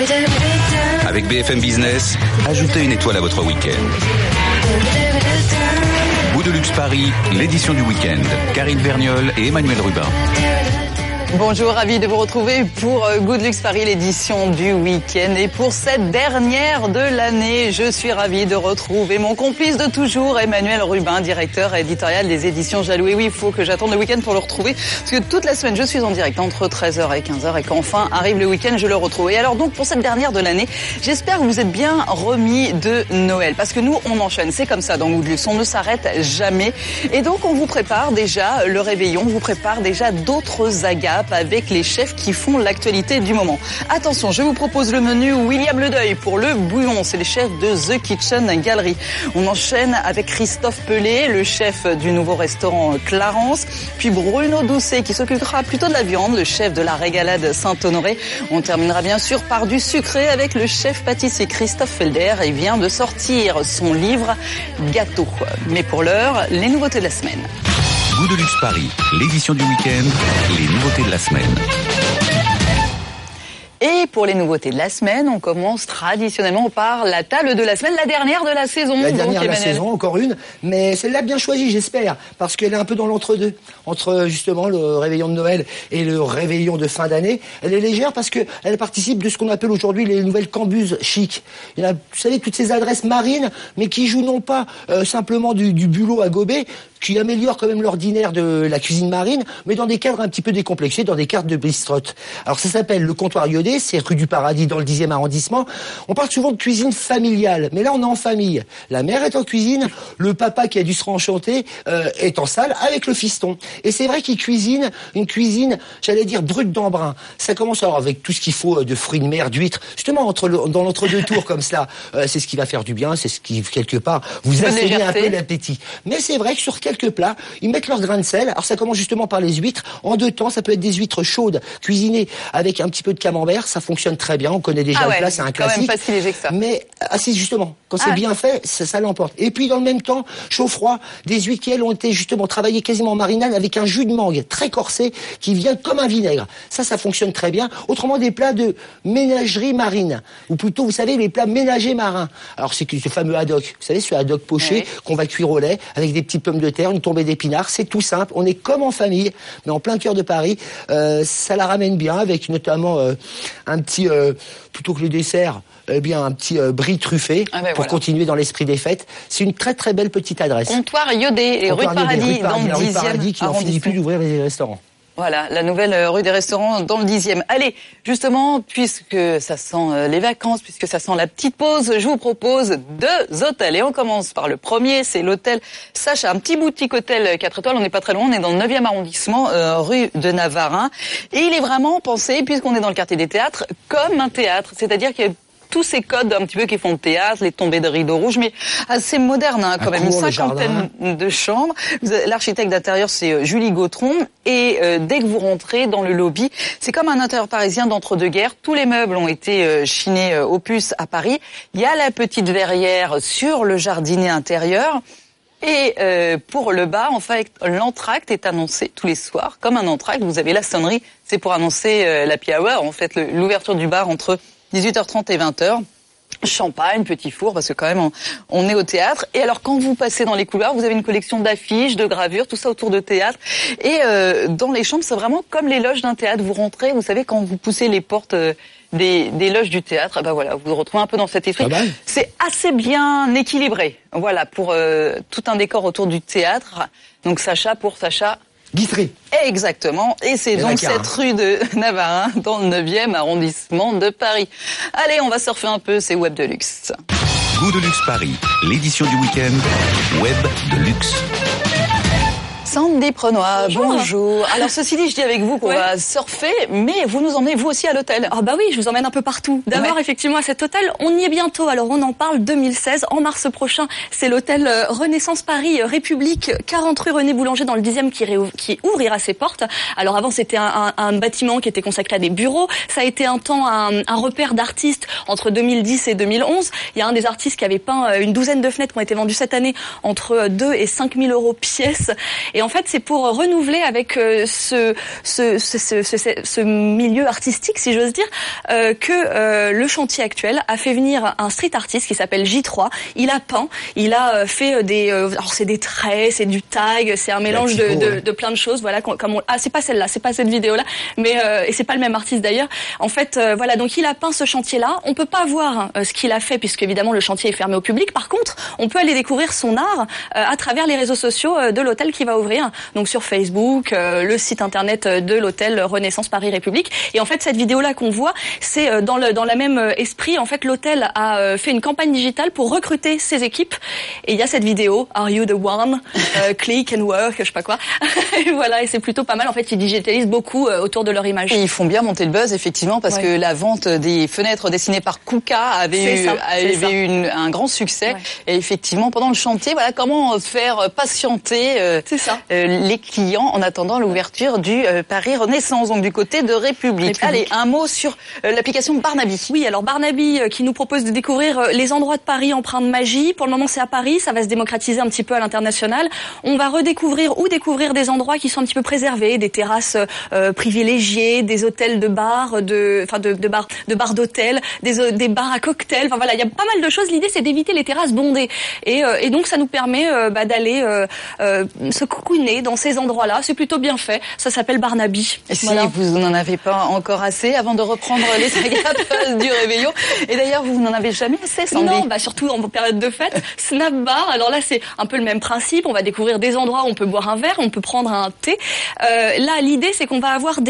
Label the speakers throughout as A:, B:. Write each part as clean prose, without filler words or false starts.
A: Avec BFM Business, ajoutez une étoile à votre week-end. Goût de luxe Paris, l'édition du week-end. Karine Vergnol et Emmanuel Rubin.
B: Bonjour, ravi de vous retrouver pour Goût de luxe Paris, l'édition du week-end. Et pour cette dernière de l'année, je suis ravie de retrouver mon complice de toujours, Emmanuel Rubin, directeur éditorial des éditions Jaloux. Et oui, il faut que j'attende le week-end pour le retrouver, parce que toute la semaine, je suis en direct entre 13h et 15h, et qu'enfin arrive le week-end, je le retrouve. Et alors donc, pour cette dernière de l'année, j'espère que vous êtes bien remis de Noël, parce que nous, on enchaîne. C'est comme ça dans Goût de luxe, on ne s'arrête jamais. Et donc, on vous prépare déjà le réveillon, on vous prépare déjà d'autres agapes avec les chefs qui font l'actualité du moment. Attention, je vous propose le menu William Ledeuil pour le bouillon. C'est le chef de The Kitchen Gallery. On enchaîne avec Christophe Pelé, le chef du nouveau restaurant Clarence. Puis Bruno Doucet qui s'occupera plutôt de la viande, le chef de la régalade Saint-Honoré. On terminera bien sûr par du sucré avec le chef pâtissier Christophe Felder. Il vient de sortir son livre Gâteau. Mais pour l'heure, les nouveautés de la semaine.
A: Goût de luxe Paris, l'édition du week-end, les nouveautés de la semaine.
B: Et pour les nouveautés de la semaine, on commence traditionnellement par la table de la semaine, la dernière de la saison.
C: La dernière de la saison, encore une, mais celle-là bien choisie, j'espère, parce qu'elle est un peu dans l'entre-deux, entre justement le réveillon de Noël et le réveillon de fin d'année. Elle est légère parce qu'elle participe de ce qu'on appelle aujourd'hui les nouvelles cambuses chic. Il y a, vous savez, toutes ces adresses marines, mais qui jouent non pas simplement du bulot à gober, qui améliore quand même l'ordinaire de la cuisine marine, mais dans des cadres un petit peu décomplexés, dans des cadres de bistrot. Alors ça s'appelle le Comptoir Iodé, c'est rue du Paradis dans le 10e arrondissement. On parle souvent de cuisine familiale, mais là on est en famille. La mère est en cuisine, le papa qui a dû se réenchanter est en salle avec le fiston. Et c'est vrai qu'il cuisine une cuisine, j'allais dire, brute d'embrun. Ça commence alors avec tout ce qu'il faut de fruits de mer, d'huîtres, justement dans l'entre-deux tours comme cela. C'est ce qui va faire du bien, c'est ce qui, quelque part, vous assainit un peu l'appétit. Mais c'est vrai que sur quelques plats, ils mettent leur grain de sel. Alors ça commence justement par les huîtres. En deux temps, ça peut être des huîtres chaudes, cuisinées avec un petit peu de camembert. Ça fonctionne très bien. On connaît déjà le plat, c'est un classique.
B: Quand même pas si léger que ça.
C: Mais si justement, quand c'est bien fait, ça l'emporte. Et puis dans le même temps, chaud-froid, des huîtres qui elles ont été justement travaillées quasiment en marinade avec un jus de mangue très corsé qui vient comme un vinaigre. Ça fonctionne très bien. Autrement, des plats de ménagerie marine, ou plutôt, vous savez, les plats ménagers marins. Alors c'est ce fameux haddock. Vous savez, ce haddock poché qu'on va cuire au lait avec des petites pommes de terre, une tombée d'épinards, c'est tout simple. On est comme en famille, mais en plein cœur de Paris. Ça la ramène bien avec notamment un petit, plutôt que le dessert, eh bien un petit brie truffé pour continuer dans l'esprit des fêtes. C'est une très très belle petite adresse.
B: Comptoir Iodé et rue de Paradis dans le 10e
C: Paradis qui n'en finit plus d'ouvrir les restaurants.
B: Voilà, la nouvelle rue des restaurants dans le 10e. Allez, justement, puisque ça sent les vacances, puisque ça sent la petite pause, je vous propose 2 hôtels. Et on commence par le premier, c'est l'hôtel Sacha, un petit boutique hôtel 4 étoiles. On n'est pas très loin, on est dans le 9e arrondissement, rue de Navarin. Et il est vraiment pensé, puisqu'on est dans le quartier des théâtres, comme un théâtre. C'est-à-dire qu'il y a tous ces codes un petit peu qui font de théâtre, les tombées de rideaux rouges, mais assez moderne quand même, une cinquantaine de chambres. L'architecte d'intérieur, c'est Julie Gautron, et dès que vous rentrez dans le lobby, c'est comme un intérieur parisien d'entre-deux-guerres. Tous les meubles ont été chinés Opus à Paris. Il y a la petite verrière sur le jardinet intérieur. Et pour le bar, en fait, l'entracte est annoncé tous les soirs. Comme un entracte, vous avez la sonnerie, c'est pour annoncer l'happy hour, en fait, l'ouverture du bar entre 18h30 et 20h. Champagne, petit four, parce que quand même on est au théâtre. Et alors quand vous passez dans les couloirs, vous avez une collection d'affiches, de gravures, tout ça autour de théâtre. Et dans les chambres, c'est vraiment comme les loges d'un théâtre. Vous rentrez, vous savez, quand vous poussez les portes des loges du théâtre, ben voilà, vous vous retrouvez un peu dans cet esprit. C'est assez bien équilibré. Voilà, pour tout un décor autour du théâtre. Donc Sacha pour Sacha
C: Guitry.
B: Exactement. Et c'est donc cette rue de Navarin, dans le 9e arrondissement de Paris. Allez, on va surfer un peu, c'est Web de Luxe.
A: Goût de luxe Paris, l'édition du week-end, Web de Luxe.
B: Sandy Prenois, bonjour. Alors ceci dit, je dis avec vous qu'on va surfer, mais vous nous emmenez vous aussi à l'hôtel.
D: Ah bah oui, je vous emmène un peu partout. D'abord, effectivement, à cet hôtel, on y est bientôt. Alors on en parle 2016, en mars prochain. C'est l'hôtel Renaissance Paris République, 40 rue René Boulanger dans le 10e qui ouvrira ses portes. Alors avant, c'était un bâtiment qui était consacré à des bureaux. Ça a été un temps un repère d'artistes entre 2010 et 2011. Il y a un des artistes qui avait peint une douzaine de fenêtres qui ont été vendues cette année entre 2 et 5 000 euros pièce. Et en fait, c'est pour renouveler avec ce milieu artistique, si j'ose dire, que le chantier actuel a fait venir un street artiste qui s'appelle J3. Il a peint, il a fait alors c'est des traits, c'est du tag, c'est un mélange de plein de choses. Voilà, c'est pas celle-là, c'est pas cette vidéo-là, mais et c'est pas le même artiste d'ailleurs. En fait, voilà, donc il a peint ce chantier-là. On peut pas voir ce qu'il a fait puisque évidemment le chantier est fermé au public. Par contre, on peut aller découvrir son art à travers les réseaux sociaux de l'hôtel qui va ouvrir. Donc sur Facebook, le site internet de l'hôtel Renaissance Paris République. Et en fait, cette vidéo-là qu'on voit, c'est dans la même esprit. En fait, l'hôtel a fait une campagne digitale pour recruter ses équipes. Et il y a cette vidéo, Are You the One? Click and work, je sais pas quoi. Et voilà, et c'est plutôt pas mal. En fait, ils digitalisent beaucoup autour de leur image.
B: Et ils font bien monter le buzz, effectivement, parce que la vente des fenêtres dessinées par Kuka avait eu un grand succès. Ouais. Et effectivement, pendant le chantier, voilà comment faire patienter les clients en attendant l'ouverture du Paris Renaissance, donc du côté de République. Allez, un mot sur l'application Barnaby.
D: Oui, alors Barnaby qui nous propose de découvrir les endroits de Paris empreints de magie. Pour le moment, c'est à Paris, ça va se démocratiser un petit peu à l'international. On va redécouvrir ou découvrir des endroits qui sont un petit peu préservés, des terrasses privilégiées, des hôtels de bars, de bars d'hôtels, des bars à cocktails. Enfin voilà, il y a pas mal de choses. L'idée, c'est d'éviter les terrasses bondées. Et donc, ça nous permet d'aller se cocooner dans ces endroits-là. C'est plutôt bien fait. Ça s'appelle Barnaby.
B: Et si vous n'en avez pas encore assez avant de reprendre les agapes du réveillon. Et d'ailleurs, vous n'en avez jamais assez, Sandy?
D: Non, surtout en période de fête. Snap Bar. Alors là, c'est un peu le même principe. On va découvrir des endroits où on peut boire un verre, on peut prendre un thé. Là, l'idée, c'est qu'on va avoir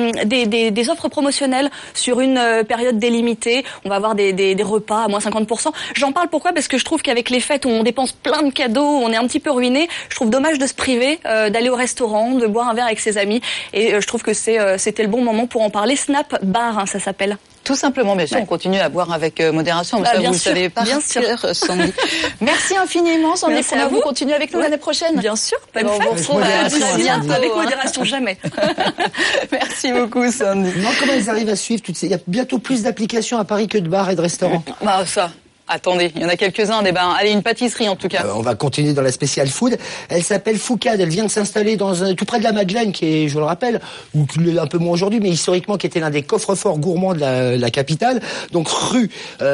D: des offres promotionnelles sur une période délimitée. On va avoir des repas à moins 50%. J'en parle pourquoi? Parce que je trouve qu'avec les fêtes où on dépense plein de cadeaux, on est un petit peu ruiné. Je trouve dommage de se priver, d'aller au restaurant, de boire un verre avec ses amis. Et je trouve que c'était le bon moment pour en parler. Snap Bar, ça s'appelle.
B: Tout simplement, bien sûr, on continue à boire avec modération, mais ça, vous le savez pas.
D: Bien sûr,
B: Sandy. Merci infiniment, Sandy.
D: Merci à vous.
B: Vous continuez avec nous l'année prochaine.
D: Bien sûr, bonne fête.
B: On vous retrouve bientôt.
D: Avec modération, jamais.
B: Merci beaucoup, Sandy.
C: Non, comment ils arrivent à suivre toutes ces... Il y a bientôt plus d'applications à Paris que de bars et de restaurants.
B: Ça... Attendez, il y en a quelques-uns, allez, une pâtisserie en tout cas.
C: On va continuer dans la spéciale food. Elle s'appelle Foucade, elle vient de s'installer tout près de la Madeleine, qui est, je le rappelle, ou un peu moins aujourd'hui, mais historiquement qui était l'un des coffres-forts gourmands de la capitale. Donc rue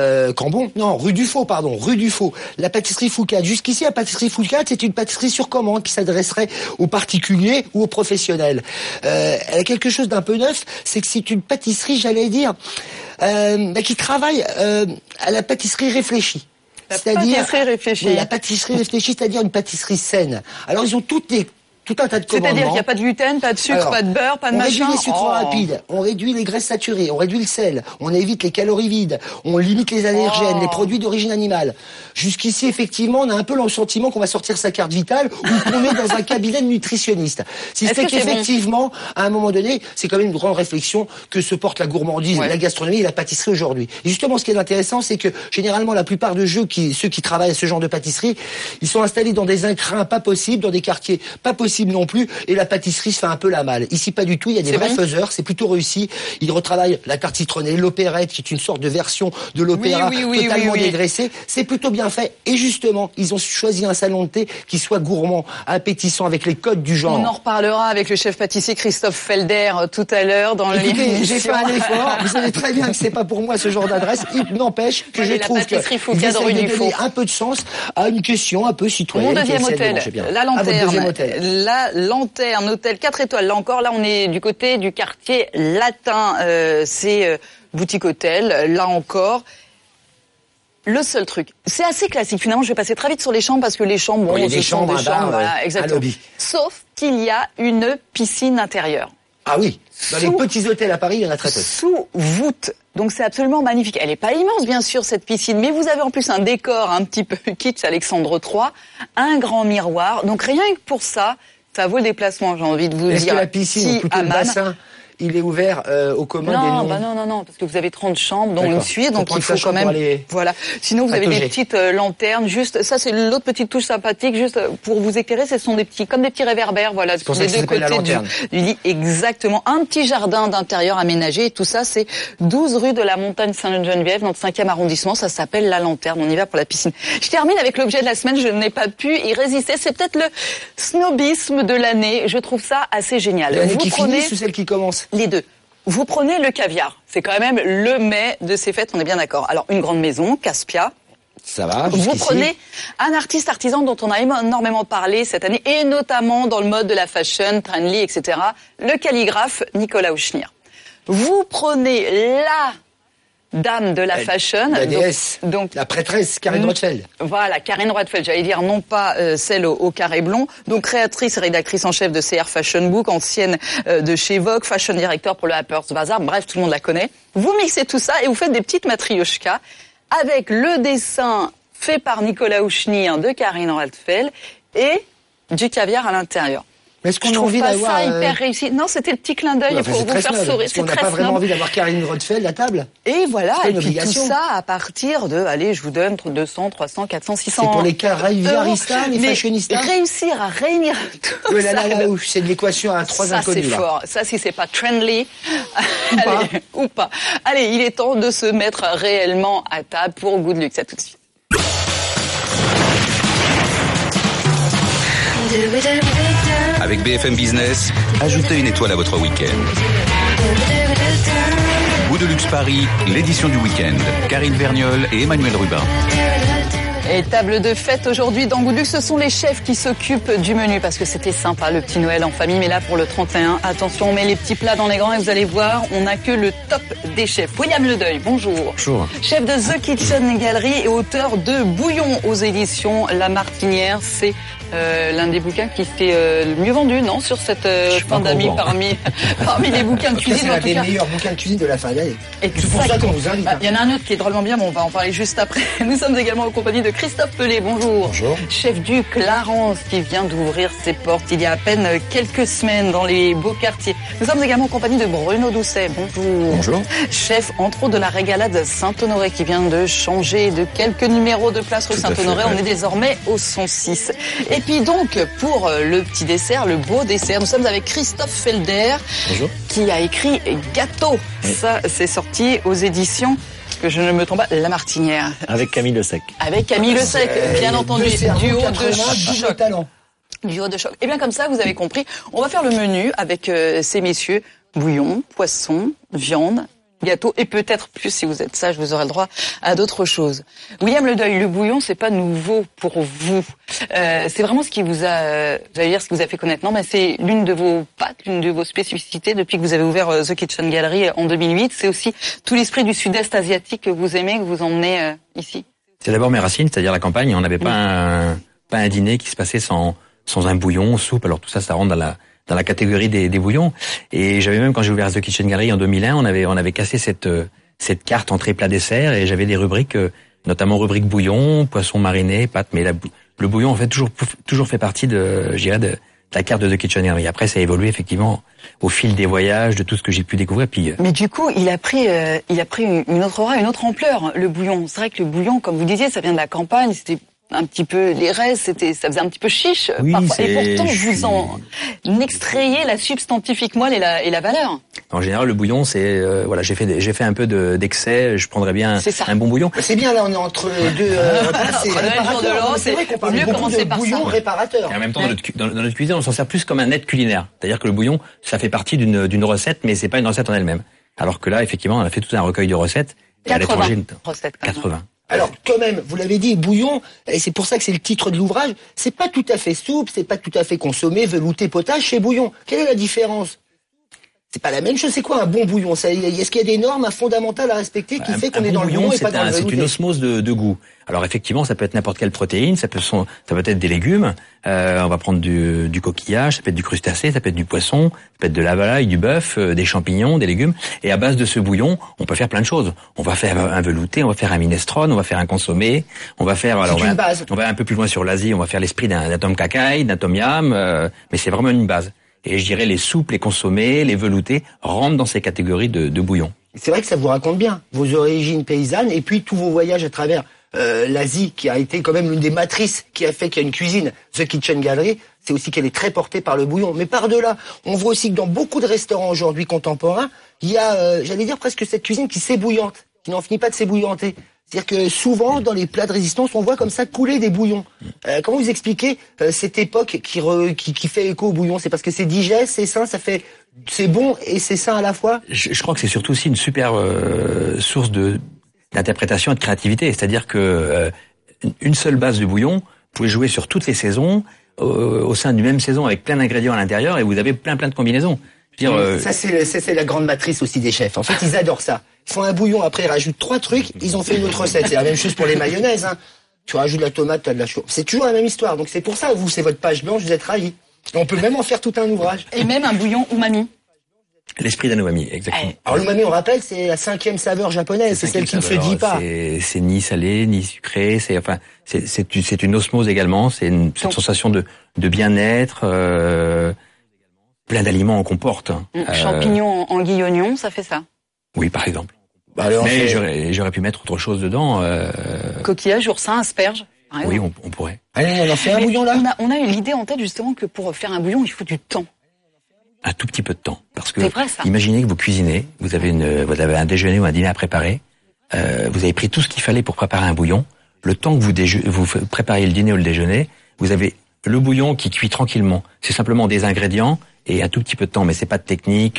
C: Dufaux, rue Dufaux. La pâtisserie Foucade. Jusqu'ici, la pâtisserie Foucade, c'est une pâtisserie sur commande qui s'adresserait aux particuliers ou aux professionnels. Elle a quelque chose d'un peu neuf, c'est que c'est une pâtisserie, j'allais dire, qui travaille à la pâtisserie réfléchie.
B: La pâtisserie réfléchie,
C: c'est-à-dire une pâtisserie saine. Alors ils ont tout un tas de commandements.
B: C'est-à-dire qu'il n'y a pas de gluten, pas de sucre, pas de beurre, pas de machin.
C: On réduit les sucres rapides, on réduit les graisses saturées, on réduit le sel, on évite les calories vides, on limite les allergènes, les produits d'origine animale. Jusqu'ici, effectivement, on a un peu le sentiment qu'on va sortir sa carte vitale ou qu'on est dans un cabinet de nutritionniste. Si c'est qu'effectivement, à un moment donné, c'est quand même une grande réflexion que se porte la gourmandise, la gastronomie et la pâtisserie aujourd'hui. Et justement, ce qui est intéressant, c'est que généralement, la plupart de ceux qui travaillent à ce genre de pâtisserie, ils sont installés dans des incrins pas possibles, dans des quartiers pas possibles non plus, et la pâtisserie se fait un peu la malle. Ici, pas du tout, il y a des vrais faiseurs, c'est plutôt réussi. Ils retravaillent la tarte citronnée, l'opérette, qui est une sorte de version de l'opéra totalement dégraissée. C'est plutôt bien fait. Et justement, ils ont choisi un salon de thé qui soit gourmand, appétissant, avec les codes du genre.
B: On en reparlera avec le chef pâtissier Christophe Felder tout à l'heure dans
C: Écoutez, j'ai fait un effort. Vous savez très bien que c'est pas pour moi ce genre d'adresse. Il n'empêche que je trouve que j'essaie de donner un peu de sens à une question un peu citoyenne.
B: Mon deuxième hôtel, la Lanterne. La Lanterne, hôtel 4 étoiles. Là encore, là on est du côté du quartier latin. C'est boutique hôtel. Là encore. Le seul truc, c'est assez classique. Finalement, je vais passer très vite sur les chambres parce que les chambres,
C: il y a des chambres,
B: voilà, exactement. Sauf qu'il y a une piscine intérieure.
C: Ah oui, dans les petits hôtels à Paris, il y en a très peu.
B: Sous voûte. Donc c'est absolument magnifique. Elle est pas immense, bien sûr, cette piscine, mais vous avez en plus un décor un petit peu kitsch Alexandre III, un grand miroir. Donc rien que pour ça, ça vaut le déplacement, j'ai envie de vous dire.
C: Est-ce que la piscine, ou plutôt le bassin, il est ouvert au commun des non.
B: Non, parce que vous avez 30 chambres, dont
C: D'accord.
B: une suite, donc il faut quand même. Voilà. Sinon, vous avez des petites lanternes, juste. Ça, c'est l'autre petite touche sympathique, juste pour vous éclairer. Ce sont des petits réverbères, voilà,
C: c'est pour ça
B: des deux côtés du lit. Exactement. Un petit jardin d'intérieur aménagé. Et tout ça, c'est 12 rue de la Montagne Sainte-Geneviève, dans le 5e arrondissement. Ça s'appelle La Lanterne. On y va pour la piscine. Je termine avec l'objet de la semaine. Je n'ai pas pu y résister. C'est peut-être le snobisme de l'année. Je trouve ça assez génial.
C: L'année qui finit ou celle qui commence?
B: Les deux. Vous prenez le caviar. C'est quand même le mets de ces fêtes, on est bien d'accord. Alors, une grande maison, Caspia.
C: Ça va,
B: vous prenez un artiste artisan dont on a énormément parlé cette année, et notamment dans le mode de la fashion, trendy, etc. Le calligraphe Nicolas Auchnir. Vous prenez la dame de la fashion,
C: la déesse, donc la prêtresse Karine Rothfeld.
B: Voilà, Karine Rothfeld, j'allais dire non pas celle au carré blond, donc créatrice et rédactrice en chef de CR Fashion Book, ancienne de chez Vogue, fashion director pour le Harper's Bazaar, bref, tout le monde la connaît. Vous mixez tout ça et vous faites des petites matrioshkas avec le dessin fait par Nicolas Auchnir de Karine Rothfeld et du caviar à l'intérieur.
C: Mais est-ce qu'on a envie d'avoir
B: ça hyper réussi? Non, c'était le petit clin d'œil pour vous faire sourire.
C: On n'a pas vraiment envie d'avoir Karine Rothfeld à table.
B: Et voilà, et puis tout ça à partir de, allez, je vous donne 200, 300, 400, 600.
C: C'est pour les caravieristas, les fashionistas.
B: Réussir à réunir tout ça.
C: C'est de l'équation à 3 inconnus.
B: Ça, c'est fort. Ça, si c'est pas trendy, ou pas. Allez, il est temps de se mettre réellement à table pour Good Luck. À tout de suite.
A: Avec BFM Business, ajoutez une étoile à votre week-end. Goût de luxe Paris, l'édition du week-end. Karine Vergnol et Emmanuel Rubin.
B: Et table de fête aujourd'hui dans Goût de luxe, ce sont les chefs qui s'occupent du menu parce que c'était sympa le petit Noël en famille, mais là pour le 31, attention, on met les petits plats dans les grands et vous allez voir, on n'a que le top des chefs. William Ledeuil, bonjour.
E: Bonjour.
B: Chef de The Kitchen Gallery et auteur de Bouillon aux éditions La Martinière, c'est l'un des bouquins qui s'est le mieux vendu, non, sur cette fin d'année parmi les bouquins de cuisine.
C: C'est l'un des meilleurs bouquins de cuisine de la fin d'année. C'est pour ça qu'on vous invite.
B: Il y en a un autre qui est drôlement bien, mais on va en parler juste après. Nous sommes également en compagnie de Christophe Pelé, bonjour.
E: Bonjour.
B: Chef du Clarence qui vient d'ouvrir ses portes il y a à peine quelques semaines dans les beaux quartiers. Nous sommes également en compagnie de Bruno Doucet, bonjour.
E: Bonjour.
B: Chef entre autres de la Régalade Saint-Honoré qui vient de changer de quelques numéros de place rue Saint-Honoré. On est désormais au 106. Et puis donc, pour le petit dessert, le beau dessert, nous sommes avec Christophe Felder.
E: Bonjour.
B: Qui a écrit Gâteau. Oui. Ça, c'est sorti aux éditions, que je ne me trompe pas, La Martinière.
E: Avec Camille Le Sec.
B: Avec Camille Le Sec, bien entendu.
C: Duo de choc.
B: Duo de choc. Et bien comme ça, vous avez compris, on va faire le menu avec ces messieurs. Bouillon, poisson, viande, gâteau et peut-être plus, si vous êtes sage, vous aurez le droit à d'autres choses. William Ledeuil, le bouillon, c'est pas nouveau pour vous. C'est vraiment ce qui vous a, j'allais dire ce qui vous a fait connaître. Non, mais c'est l'une de vos pattes, l'une de vos spécificités depuis que vous avez ouvert The Kitchen Gallery en 2008. C'est aussi tout l'esprit du sud-est asiatique que vous aimez, que vous emmenez ici.
E: C'est d'abord mes racines, c'est-à-dire la campagne. On n'avait pas un dîner qui se passait sans un bouillon, soupe. Alors tout ça, ça rentre dans la catégorie des bouillons. Et j'avais même, quand j'ai ouvert The Kitchen Gallery en 2001, on avait cassé cette carte entrée plat dessert et j'avais des rubriques, notamment rubrique bouillon, poisson mariné, pâtes. Mais le bouillon, en fait, toujours fait partie de la carte de The Kitchen Gallery. Après, ça a évolué effectivement au fil des voyages, de tout ce que j'ai pu découvrir. Puis,
B: mais du coup, il a pris une autre aura, une autre ampleur, le bouillon. C'est vrai que le bouillon, comme vous disiez, ça vient de la campagne, c'était un petit peu les restes, ça faisait un petit peu chiche parfois. Et pourtant vous en extrayez la substantifique moelle et la valeur.
E: En général, le bouillon, c'est j'ai fait un peu d'excès. Je prendrais bien un bon bouillon.
C: C'est bien là, on est entre deux réparateur. C'est vrai qu'on parle beaucoup de bouillon réparateur.
E: Et en même temps, dans notre cuisine, on s'en sert plus comme un aide culinaire. C'est-à-dire que le bouillon, ça fait partie d'une recette, mais c'est pas une recette en elle-même. Alors que là, effectivement, on a fait tout un recueil de recettes.
B: 80 recettes.
E: 80.
C: Alors, quand même, vous l'avez dit, bouillon, et c'est pour ça que c'est le titre de l'ouvrage, c'est pas tout à fait soupe, c'est pas tout à fait consommé, velouté, potage, c'est bouillon. Quelle est la différence? C'est pas la même chose, c'est quoi un bon bouillon? Est-ce qu'il y a des normes fondamentales à respecter qui fait qu'on est dans le bouillon et pas dans le velouté?
E: C'est une osmose de goût. Alors effectivement, ça peut être n'importe quelle protéine, ça peut être des légumes, on va prendre du coquillage, ça peut être du crustacé, ça peut être du poisson, ça peut être de la volaille, du bœuf, des champignons, des légumes. Et à base de ce bouillon, on peut faire plein de choses. On va faire un velouté, on va faire un minestrone, on va faire un consommé, on va faire on va un peu plus loin sur l'Asie, on va faire l'esprit d'un tom kakaï, d'un tom yam, mais c'est vraiment une base. Et je dirais les soupes, les consommés, les veloutés rentrent dans ces catégories de bouillon.
C: C'est vrai que ça vous raconte bien vos origines paysannes et puis tous vos voyages à travers l'Asie, qui a été quand même l'une des matrices qui a fait qu'il y a une cuisine. The Kitchen Gallery, c'est aussi qu'elle est très portée par le bouillon. Mais par-delà, on voit aussi que dans beaucoup de restaurants aujourd'hui contemporains, il y a, j'allais dire presque cette cuisine qui s'ébouillante, qui n'en finit pas de s'ébouillanter. C'est-à-dire que souvent, dans les plats de résistance, on voit comme ça couler des bouillons. Comment vous expliquez cette époque qui fait écho au bouillon? C'est parce que c'est digeste, c'est sain, c'est bon et c'est sain à la fois?
E: Je crois que c'est surtout aussi une super source d'interprétation et de créativité. C'est-à-dire que une seule base de bouillon, vous pouvez jouer sur toutes les saisons, au sein d'une même saison avec plein d'ingrédients à l'intérieur, et vous avez plein de combinaisons. Je veux dire,
C: ça c'est la grande matrice aussi des chefs. En fait, ils adorent ça. Ils font un bouillon, après ils rajoutent 3 trucs, ils ont fait une autre recette. C'est la même chose pour les mayonnaises. Hein. Tu rajoutes de la tomate, t'as de la chou. C'est toujours la même histoire. Donc c'est pour ça, vous, c'est votre page blanche, vous êtes ravis. On peut même en faire tout un ouvrage.
B: Et même un bouillon umami.
E: L'esprit d'un umami, exactement.
C: Alors l'umami, on rappelle, c'est la 5e saveur japonaise. C'est celle qui ne se dit pas.
E: C'est ni salé, ni sucré. C'est une osmose également. C'est une sensation de bien-être. Plein d'aliments qu'on comporte.
B: Champignons en guillognon, ça fait ça.
E: Oui, par exemple.
C: Alors,
E: mais j'aurais pu mettre autre chose dedans.
B: Coquillage, oursin, asperge.
E: Oui, on pourrait.
C: Allez, on en fait un bouillon là.
B: On a eu l'idée en tête justement que pour faire un bouillon, il faut du temps.
E: Un tout petit peu de temps, parce que
B: c'est vrai, ça.
E: Imaginez que vous cuisinez, vous avez un déjeuner ou un dîner à préparer, vous avez pris tout ce qu'il fallait pour préparer un bouillon. Le temps que vous préparez le dîner ou le déjeuner, vous avez le bouillon qui cuit tranquillement. C'est simplement des ingrédients et un tout petit peu de temps, mais c'est pas de technique.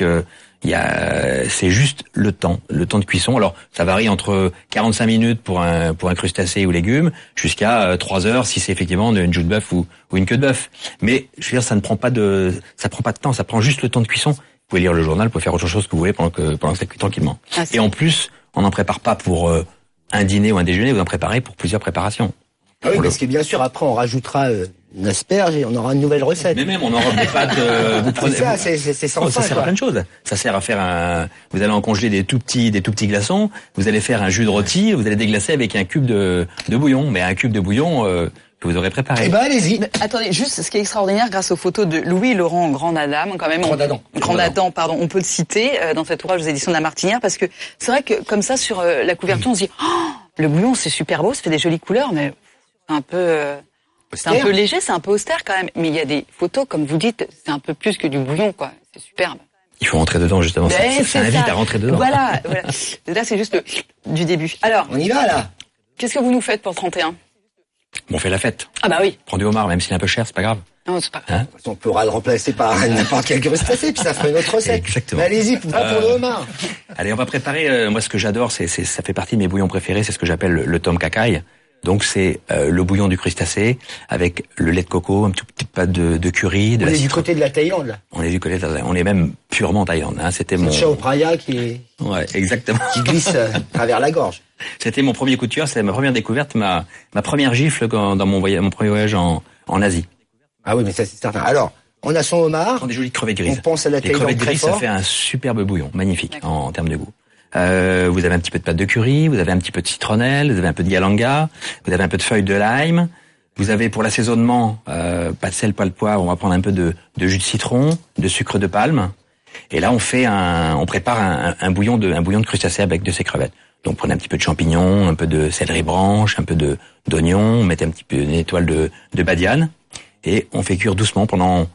E: C'est juste le temps de cuisson. Alors ça varie entre 45 minutes pour un crustacé ou légumes jusqu'à 3 heures si c'est effectivement une joue de bœuf ou une queue de bœuf. Mais je veux dire, ça prend pas de temps, ça prend juste le temps de cuisson. Vous pouvez lire le journal, vous pouvez faire autre chose que vous voulez pendant que ça cuit tranquillement. Et en plus, on n'en prépare pas pour un dîner ou un déjeuner, vous en préparez pour plusieurs préparations.
C: Ah oui, parce que bien sûr, après, on rajoutera une asperge et on aura une nouvelle recette.
E: Mais même, on enrobe des pâtes, vous prenez...
C: C'est sans fin,
E: ça sert à plein de choses. Ça sert à faire vous allez en congeler des tout petits glaçons, vous allez faire un jus de rôti, vous allez déglacer avec un cube de bouillon. Mais un cube de bouillon, que vous aurez préparé.
C: Eh ben, allez-y.
B: Attendez, juste, ce qui est extraordinaire, grâce aux photos de Louis-Laurent Grandadam, quand même. Grandadam, pardon, on peut le citer, dans cet ouvrage aux éditions de La Martinière, parce que c'est vrai que, comme ça, sur la couverture, on se dit, le bouillon, c'est super beau, ça fait des jolies couleurs, mais c'est un peu léger, c'est un peu austère quand même. Mais il y a des photos, comme vous dites, c'est un peu plus que du bouillon, quoi. C'est superbe.
E: Il faut rentrer dedans, justement. Ça invite à rentrer dedans.
B: Voilà. Là, c'est juste du début. Alors.
C: On y va, là.
B: Qu'est-ce que vous nous faites pour le 31?
E: On fait la fête.
B: Ah bah oui.
E: Prends du homard, même s'il est un peu cher, c'est pas grave.
B: Non, c'est pas grave.
E: Hein?
C: On pourra le remplacer par n'importe quel crustacé, puis ça ferait une autre recette.
E: Exactement.
C: Mais allez-y, pour le homard.
E: Allez, on va préparer, moi ce que j'adore, ça fait partie de mes bouillons préférés, c'est ce que j'appelle le tom cacaille. Donc c'est le bouillon du crustacé avec le lait de coco, un tout petit peu de curry, de
C: on est du côté de la Thaïlande là.
E: On est du côté de la Thaïlande. On est même purement Thaïlande. Hein. C'était mon
C: Chao Phraya qui
E: exactement
C: qui glisse à travers la gorge.
E: C'était mon premier coup de cœur, c'était ma première découverte, ma première gifle dans mon premier voyage en Asie.
C: Ah oui, mais ça c'est certain. Alors, on a son homard.
E: On a des jolies crevettes grises.
C: On pense à la Thaïlande.
E: Les crevettes grises, ça fait un superbe bouillon, magnifique en termes de goût. Vous avez un petit peu de pâte de curry, vous avez un petit peu de citronnelle, vous avez un peu de yalanga, vous avez un peu de feuilles de lime, vous avez pour l'assaisonnement pas de sel, pas de poivre, on va prendre un peu de jus de citron, de sucre de palme, et là on prépare un bouillon de crustacés avec de ces crevettes. Donc prenez un petit peu de champignons, un peu de céleri branche, un peu d'oignon, on met un petit peu une étoile de badiane, et on fait cuire doucement pendant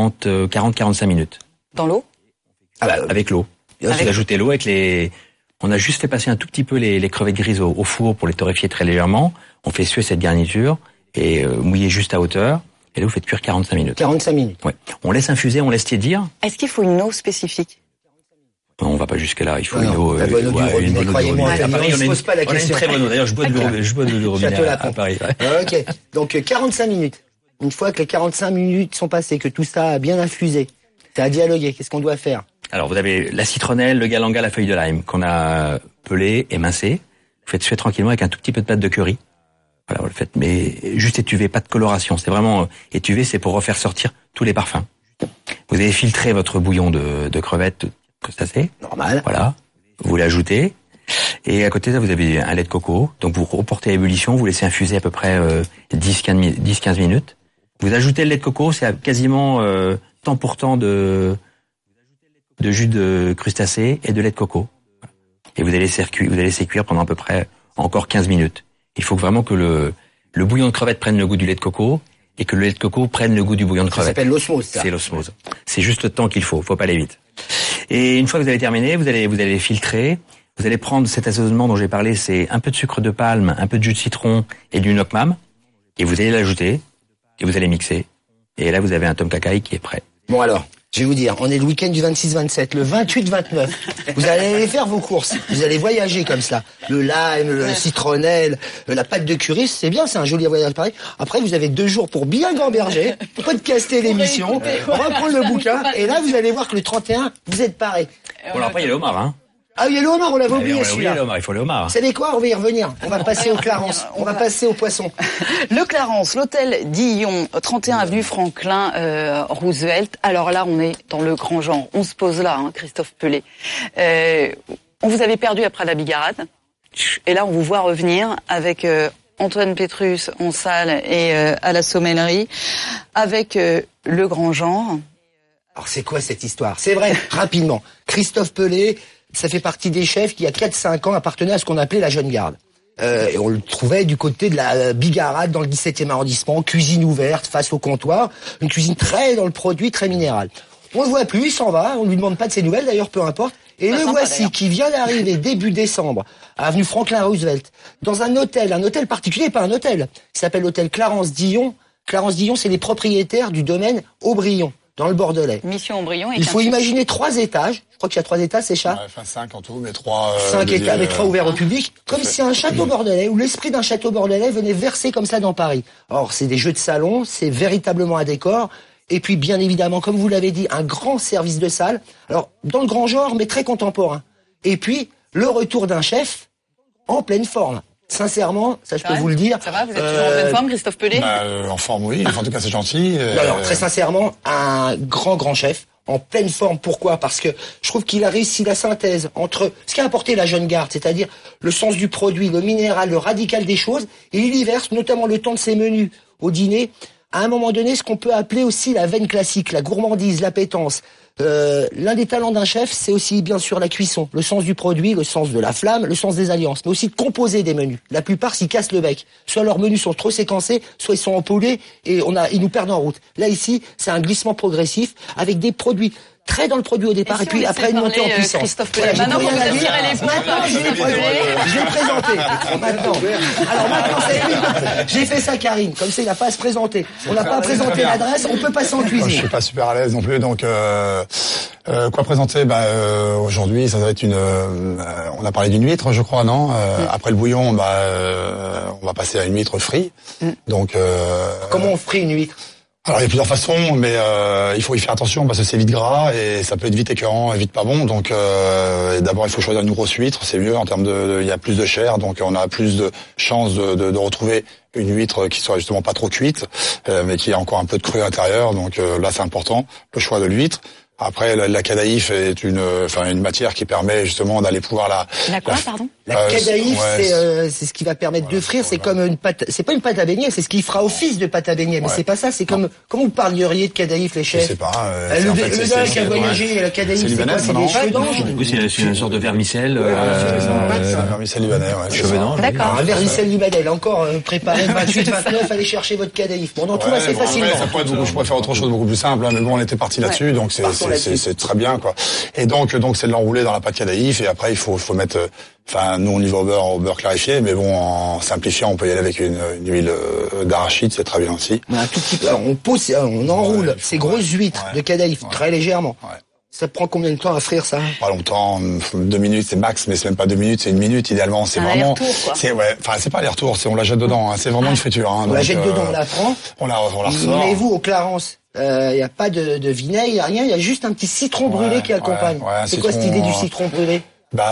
E: 40-45 minutes.
B: Dans l'eau?
E: Avec l'eau. Vous ajoutez l'eau on a juste fait passer un tout petit peu les crevettes grises au four pour les torréfier très légèrement. On fait suer cette garniture et mouiller juste à hauteur. Et là, vous faites cuire 45 minutes.
C: 45 minutes.
E: Ouais. On laisse infuser, on laisse tiédir.
B: Est-ce qu'il faut une eau spécifique?
E: Non, on va pas jusque là. Il faut une eau.
C: La bonne eau du robinet, croyez-moi.
E: À Paris,
C: on ne pose pas la question.
E: On a une très bonne eau. D'ailleurs, je bois de l'eau du robinet à Paris. Ouais.
C: Ok. Donc 45 minutes. Une fois que les 45 minutes sont passées, que tout ça a bien infusé, ça a dialogué, qu'est-ce qu'on doit faire?
E: Alors, vous avez la citronnelle, le yalanga, la feuille de lime qu'on a pelé, émincé. Vous faites suer tranquillement avec un tout petit peu de pâte de curry. Voilà, vous le faites, mais juste étuvé, pas de coloration. C'est vraiment étuvé, c'est pour refaire sortir tous les parfums. Vous avez filtré votre bouillon de crevettes crustacées.
C: Normal.
E: Voilà. Vous l'ajoutez. Et à côté de ça, vous avez un lait de coco. Donc, vous reportez à ébullition, vous laissez infuser à peu près 10-15 minutes. Vous ajoutez le lait de coco, c'est quasiment tant pourtant de jus de crustacés et de lait de coco. Et vous allez laisser cuire pendant à peu près encore 15 minutes. Il faut vraiment que le bouillon de crevette prenne le goût du lait de coco et que le lait de coco prenne le goût du bouillon de crevette.
C: Ça s'appelle l'osmose, ça.
E: C'est l'osmose. C'est juste le temps qu'il faut pas aller vite. Et une fois que vous avez terminé, vous allez filtrer. Vous allez prendre cet assaisonnement dont j'ai parlé, c'est un peu de sucre de palme, un peu de jus de citron et du noc mam. Et vous allez l'ajouter et vous allez mixer. Et là, vous avez un tom kha gai qui est prêt.
C: Bon alors, je vais vous dire, on est le week-end du 26-27, le 28-29. Vous allez aller faire vos courses, vous allez voyager comme ça. Le lime, le citronnelle, la pâte de curry, c'est bien, c'est un joli voyage pareil. Après, vous avez 2 jours pour bien gamberger, podcaster l'émission, reprendre le bouquin, et là, vous allez voir que le 31, vous êtes paré.
E: Bon, alors après, il y a le homard, hein.
C: Ah, il y a le homard, on l'avait oublié celui-là.
E: Il faut le homard.
C: Vous savez quoi, on va y revenir. On va passer au Clarence, on va passer au poisson.
B: Le Clarence, l'hôtel Dillon, 31 avenue Franklin Roosevelt. Alors là, on est dans le grand genre. On se pose là, hein, Christophe Pelé. On vous avait perdu après la bigarade. Et là, on vous voit revenir avec Antoine Pétrus en salle et à la sommellerie, avec le grand genre.
C: Alors c'est quoi cette histoire? C'est vrai, rapidement. Christophe Pelé, ça fait partie des chefs qui, il y a 4-5 ans, appartenaient à ce qu'on appelait la jeune garde. Et on le trouvait du côté de la bigarade dans le 17e arrondissement, cuisine ouverte face au comptoir, une cuisine très dans le produit, très minérale. On le voit plus, il s'en va, on lui demande pas de ses nouvelles, d'ailleurs, peu importe. Et le voici qui vient d'arriver début décembre, avenue Franklin Roosevelt, dans un hôtel particulier, pas un hôtel, qui s'appelle l'hôtel Clarence Dillon. Clarence Dillon, c'est les propriétaires du domaine Aubryon, dans le Bordelais.
B: Mission Aubryon.
C: Il faut imaginer 3 étages. Je crois qu'il y a 3 étages, c'est ça?
F: Ouais, enfin 5 en tout, mais 3...
C: 5 étages, mais 3 ouverts au public. Comme si un château bordelais, ou l'esprit d'un château bordelais venait verser comme ça dans Paris. Or, c'est des jeux de salon, c'est véritablement un décor. Et puis, bien évidemment, comme vous l'avez dit, un grand service de salle. Alors, dans le grand genre, mais très contemporain. Et puis, le retour d'un chef en pleine forme. Sincèrement, ça je peux vous le dire.
B: Ça va, vous êtes toujours en pleine forme, Christophe Pelé?
F: En forme, oui. Enfin, en tout cas, c'est gentil.
C: Alors, très sincèrement, un grand chef, en pleine forme. Pourquoi? Parce que je trouve qu'il a réussi la synthèse entre ce qu'a apporté la jeune garde, c'est-à-dire le sens du produit, le minéral, le radical des choses, et il y verse notamment le temps de ses menus au dîner. À un moment donné, ce qu'on peut appeler aussi la veine classique, la gourmandise, l'appétence. L'un des talents d'un chef, c'est aussi bien sûr la cuisson, le sens du produit, le sens de la flamme, le sens des alliances, mais aussi de composer des menus. La plupart s'y cassent le bec. Soit leurs menus sont trop séquencés, soit ils sont empoulés et ils nous perdent en route. Là ici, c'est un glissement progressif avec des produits très dans le produit au départ et puis après une montée en puissance.
B: Christophe Pelé. Maintenant, vous avez tiré les points.
C: Je vais le présenter. Maintenant. Alors maintenant, j'ai fait ça, Karine. Comme ça, il n'a pas à se présenter. On n'a pas à présenter l'adresse, on peut passer en cuisine.
F: Je suis pas super à l'aise non plus, donc quoi présenter? Aujourd'hui, ça doit être on a parlé d'une huître, je crois, non? Après le bouillon, on va passer à une huître frite. Donc
C: comment on frit une huître?
F: Alors il y a plusieurs façons, mais il faut y faire attention parce que c'est vite gras et ça peut être vite écœurant et vite pas bon. Donc d'abord il faut choisir une grosse huître, c'est mieux en termes il y a plus de chair, donc on a plus de chances de retrouver une huître qui soit justement pas trop cuite, mais qui a encore un peu de cru à l'intérieur. Donc là c'est important, le choix de l'huître. Après, la cadaïf est une matière qui permet justement d'aller pouvoir
C: La cadaïf, c'est ce qui va permettre de frire. C'est comme une pâte. C'est pas une pâte à beignet, c'est ce qui fera office de pâte à beignet. Mais c'est pas ça. C'est comme comment vous parliez de cadaïf, les chefs?
F: Je sais pas.
C: Le gars qui a voyagé, la cadaïf, c'est quoi? C'est des cheveux d'ange.
E: Oui, c'est une sorte de vermicelle.
F: C'est un vermicelle libanais.
E: Cheveux d'ange.
B: D'accord.
C: Un vermicelle libanais. Là encore, préparé 28-29, allez chercher votre cadaïf. Bon, on en trouve assez facilement.
F: Je pourrais faire autre chose beaucoup plus simple, mais bon, on était parti là-dessus, donc c'est très bien, quoi. Et donc c'est de l'enrouler dans la pâte cadaïf et après il faut mettre nous on y va au beurre clarifié, mais bon, en simplifiant on peut y aller avec une huile d'arachide, c'est très bien aussi.
C: Un tout petit peu. Alors, on enroule ces grosses huîtres de cadaïf très légèrement. Ouais. Ça prend combien de temps à frire ça?
F: Pas longtemps, 2 minutes c'est max, mais c'est même pas 2 minutes, c'est 1 minute idéalement. C'est vraiment, c'est pas les retours, on la jette dedans, c'est vraiment une friture.
C: On la jette dedans, on la prend.
F: On la ressort.
C: Mais vous au Clarence, il y a pas de vinaigre, il y a rien, il y a juste un petit citron brûlé qui accompagne. C'est quoi cette idée du citron brûlé?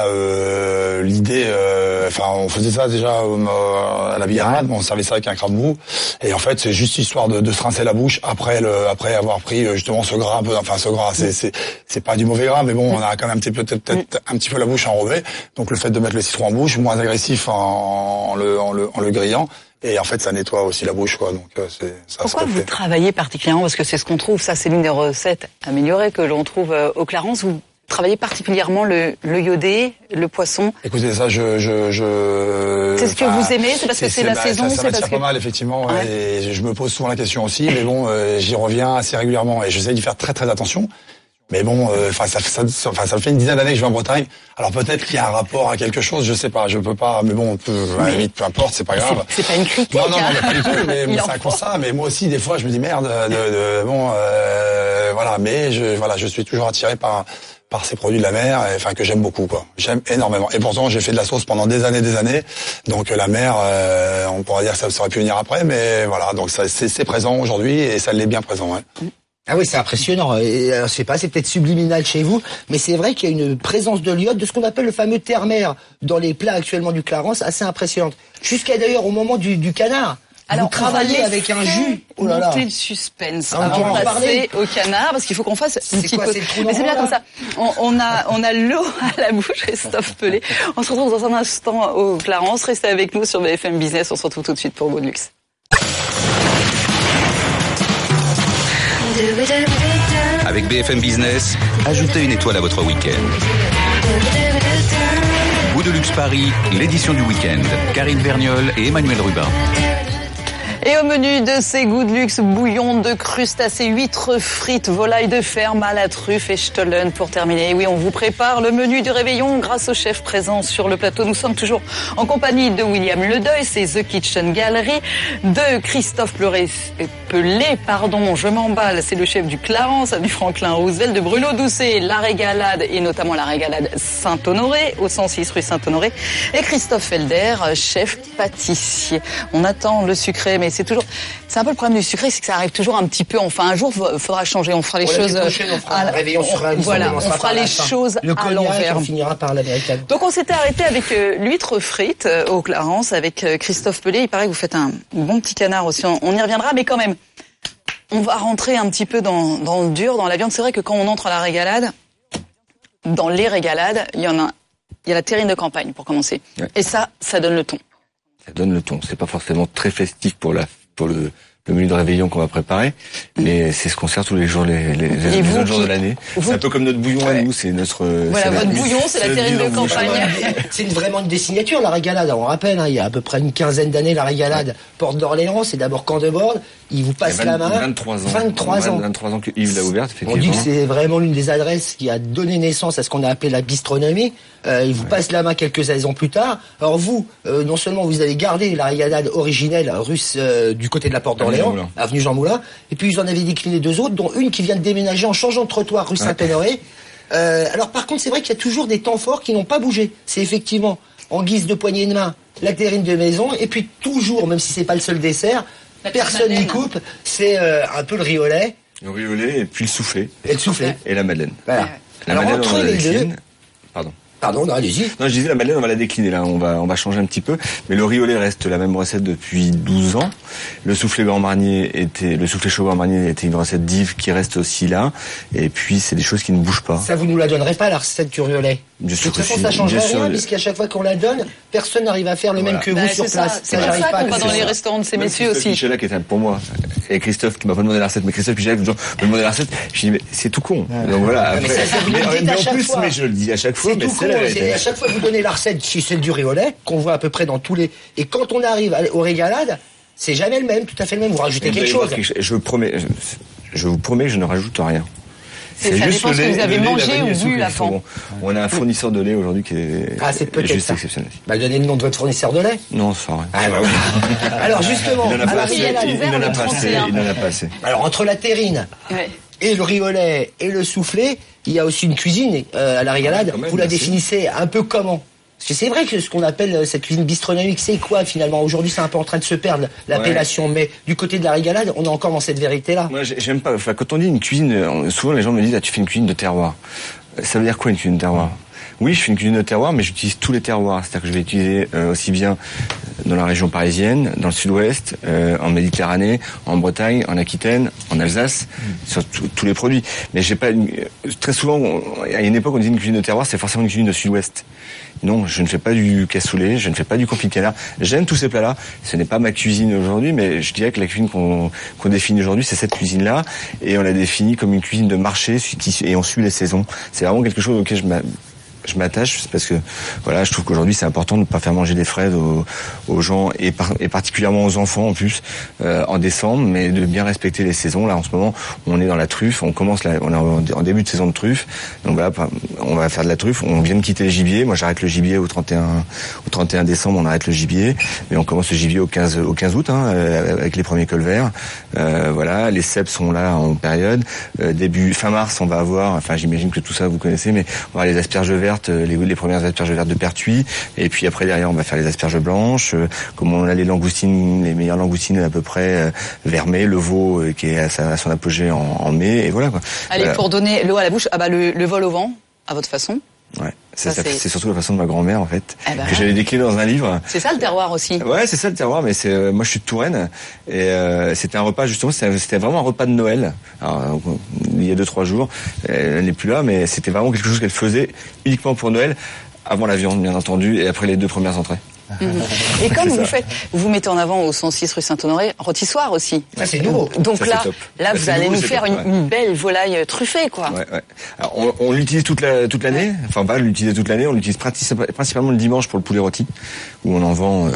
F: L'idée, on faisait ça déjà à la bigarade, on servait ça avec un crabe mou, et en fait c'est juste histoire de se rincer la bouche après avoir pris justement ce gras, c'est pas du mauvais gras, mais bon, on a quand même peut-être un petit peu la bouche enrobée, donc le fait de mettre le citron en bouche, moins agressif en le grillant, Et en fait, ça nettoie aussi la bouche, quoi. Donc ça.
B: Pourquoi vous travaillez particulièrement, parce que c'est ce qu'on trouve, ça c'est l'une des recettes améliorées que l'on trouve au Clarence, vous travaillez particulièrement le iodé, le poisson.
F: Écoutez, ça,
B: c'est ce que vous aimez, c'est parce que c'est la saison,
F: ça m'attire pas mal, effectivement.
B: Ouais.
F: Et je me pose souvent la question aussi, mais bon, j'y reviens assez régulièrement et j'essaie d'y faire très très attention. Mais bon, ça me fait une dizaine d'années que je vais en Bretagne. Alors peut-être qu'il y a un rapport à quelque chose, je sais pas, je peux pas. Mais bon, à la limite, peu importe, c'est pas grave.
B: C'est pas une critique.
F: Non, pas du tout. Mais c'est un constat. Mais moi aussi, des fois, je me dis merde. Voilà. Mais je suis toujours attiré par ces produits de la mer, enfin que j'aime beaucoup, quoi. J'aime énormément. Et pourtant, j'ai fait de la sauce pendant des années. Donc la mer, on pourrait dire que ça aurait pu venir après, mais voilà. Donc c'est présent aujourd'hui et ça l'est bien présent. Ouais.
C: Ah oui, c'est impressionnant. Et, je sais pas, c'est peut-être subliminal chez vous, mais c'est vrai qu'il y a une présence de l'iode, de ce qu'on appelle le fameux terre-mer dans les plats actuellement du Clarence, assez impressionnante. Jusqu'à d'ailleurs au moment du canard. Alors, vous travaillez avec un jus.
B: Oh là là. Monter le suspense.
C: Ah,
B: avant de passer au canard, parce qu'il faut qu'on fasse une petite pause. Mais c'est bien comme ça. On a l'eau à la bouche, Christophe Pellet. On se retrouve dans un instant au Clarence. Restez avec nous sur BFM Business. On se retrouve tout de suite pour Goût de Luxe.
A: Avec BFM Business, ajoutez une étoile à votre week-end. Goût de Luxe Paris, l'édition du week-end. Karine Vergnol et Emmanuel Rubin.
B: Et au menu de ces goûts de luxe, bouillon de crustacés, huîtres frites, volailles de ferme à la truffe et stollen pour terminer. Et oui, on vous prépare le menu du réveillon grâce au chef présent sur le plateau. Nous sommes toujours en compagnie de William Ledeuil, c'est The Kitchen Gallery, de Christophe Pellet, je m'emballe, c'est le chef du Clarence, avenue Franklin Roosevelt, de Bruno Doucet, la régalade et notamment la régalade Saint-Honoré, au 106 rue Saint-Honoré, et Christophe Felder, chef pâtissier. On attend le sucré, mais c'est un peu le problème du sucré, c'est que ça arrive toujours un petit peu. Enfin, un jour, il faudra changer. On fera les choses.
C: On fera
B: les choses à l'envers.
C: On finira par l'américaine.
B: Donc, on s'était arrêté avec l'huître frite au Clarence avec Christophe Pellet. Il paraît que vous faites un bon petit canard aussi. On y reviendra, mais quand même, on va rentrer un petit peu dans le dur, dans la viande. C'est vrai que quand on entre à la régalade, dans les régalades, il y a la terrine de campagne pour commencer. Ouais. Et ça donne le ton.
G: Ça donne le ton. C'est pas forcément très festif pour le menu de réveillon qu'on va préparer, mais c'est ce qu'on sert tous les jours, les autres jours de l'année. C'est un peu comme notre bouillon à nous, c'est notre...
B: Voilà, votre bouillon, c'est la terrine de campagne.
C: C'est vraiment une des signatures, la régalade. On rappelle, il y a à peu près une quinzaine d'années, la régalade, Porte d'Orléans, c'est d'abord Camp-de-Borde. Il vous passe la main.
G: 23 ans que Yves l'a ouverte, effectivement.
C: On dit que c'est vraiment l'une des adresses qui a donné naissance à ce qu'on a appelé la bistronomie. Il vous passe la main quelques saisons plus tard. Alors vous, non seulement vous avez gardé la régalade originelle russe du côté de la Porte d'Orléans, avenue Jean Moulin, et puis vous en avez décliné deux autres, dont une qui vient de déménager en changeant de trottoir rue Saint-Honoré. Alors par contre, c'est vrai qu'il y a toujours des temps forts qui n'ont pas bougé. C'est effectivement, en guise de poignée de main, la terrine de maison, et puis toujours, même si c'est pas le seul dessert, personne n'y coupe, c'est un peu le riz au lait.
G: Le riz au lait et puis le soufflé.
C: Et le soufflé.
G: Et la madeleine.
C: Voilà.
G: La
C: alors
G: madeleine,
C: entre les deux...
G: Pardon,
C: non, allez-y.
G: Non, je disais la madeleine, on va la décliner là, on va changer un petit peu. Mais le riz au lait reste la même recette depuis 12 ans. Le soufflé chaud Grand Marnier était une recette d'Yves qui reste aussi là. Et puis, c'est des choses qui ne bougent pas.
C: Ça, vous nous la donnerez pas, la recette du riz au lait?
G: De toute
C: façon, ça change rien, puisqu'à chaque fois qu'on la donne, personne n'arrive à faire le même que vous sur place.
B: C'est pas ça qu'on va dans les restaurants de ces messieurs aussi.
G: Michela qui était pour moi, et Christophe qui m'a pas demandé la recette, mais Christophe Michela qui me demandé la recette, je dis mais c'est tout con. Donc voilà. Mais en plus, mais je le dis à chaque fois, mais c'est la vérité.
C: À chaque fois que vous donnez la recette, c'est celle du riz au lait, qu'on voit à peu près dans tous les... Et quand on arrive aux régalades, c'est jamais le même, tout à fait le même. Vous rajoutez quelque chose.
G: Je vous promets que je ne rajoute rien.
B: C'est juste le lait, que vous avez mangé ou bu à fond.
G: On a un fournisseur de lait aujourd'hui qui est juste exceptionnel.
C: Bah, donnez le nom de votre fournisseur de lait.
G: Non, ça va.
C: Ah, bah, oui. Alors justement,
G: il n'en a pas assez.
C: Alors entre la terrine et le riz au lait et le soufflé, il y a aussi une cuisine à la régalade. Vous la définissez un peu comment? Parce que c'est vrai que ce qu'on appelle cette cuisine bistronomique, c'est quoi finalement? Aujourd'hui, c'est un peu en train de se perdre, l'appellation. Mais du côté de la régalade, on est encore dans cette vérité-là.
G: Moi, j'aime pas. Enfin, quand on dit une cuisine, souvent les gens me disent, tu fais une cuisine de terroir. Ça veut dire quoi une cuisine de terroir? Oui, je fais une cuisine de terroir, mais j'utilise tous les terroirs. C'est-à-dire que je vais utiliser aussi bien dans la région parisienne, dans le sud-ouest, en Méditerranée, en Bretagne, en Aquitaine, en Alsace, sur tous les produits. Mais j'ai pas très souvent, à une époque, on disait une cuisine de terroir, c'est forcément une cuisine de sud-ouest. Non, je ne fais pas du cassoulet, je ne fais pas du confit de canard. J'aime tous ces plats-là. Ce n'est pas ma cuisine aujourd'hui, mais je dirais que la cuisine qu'on définit aujourd'hui, c'est cette cuisine-là, et on la définit comme une cuisine de marché, et on suit les saisons. C'est vraiment quelque chose auquel je m'attache, parce que voilà, je trouve qu'aujourd'hui c'est important de ne pas faire manger des fraises aux gens et particulièrement aux enfants en plus en décembre, mais de bien respecter les saisons. Là en ce moment, on est dans la truffe, on est en début de saison de truffe, donc voilà, on va faire de la truffe. On vient de quitter le gibier. Moi, j'arrête le gibier au 31 décembre. On arrête le gibier, mais on commence le gibier au 15 août, avec les premiers cols verts. Voilà, les cèpes sont là en période. Fin mars, on va avoir, enfin j'imagine que tout ça vous connaissez, mais on va avoir les asperges vertes. Les premières asperges vertes de Pertuis, et puis après derrière on va faire les asperges blanches, comme on a les langoustines, les meilleures langoustines à peu près vers mai, le veau qui est à son apogée en mai, et voilà quoi.
B: Allez, voilà. Pour donner l'eau à la bouche, le vol au vent, à votre façon.
G: Ouais, c'est surtout la façon de ma grand-mère en fait, que j'avais décrit dans un livre.
B: C'est ça le terroir aussi.
G: Ouais, c'est ça le terroir, mais moi je suis de Touraine, et c'était un repas justement, c'était vraiment un repas de Noël. Alors, il y a 2-3 jours, elle n'est plus là, mais c'était vraiment quelque chose qu'elle faisait uniquement pour Noël, avant la viande bien entendu, et après les 2 premières entrées.
B: Et comme vous mettez en avant au 106 rue Saint-Honoré, rôtissoir aussi.
C: Ah, c'est nouveau.
B: Donc
G: ça,
B: là, vous allez nous faire une belle volaille truffée, quoi.
G: Ouais. Alors, on l'utilise toute l'année. Enfin, pas l'utiliser toute l'année. On l'utilise principalement le dimanche pour le poulet rôti, où on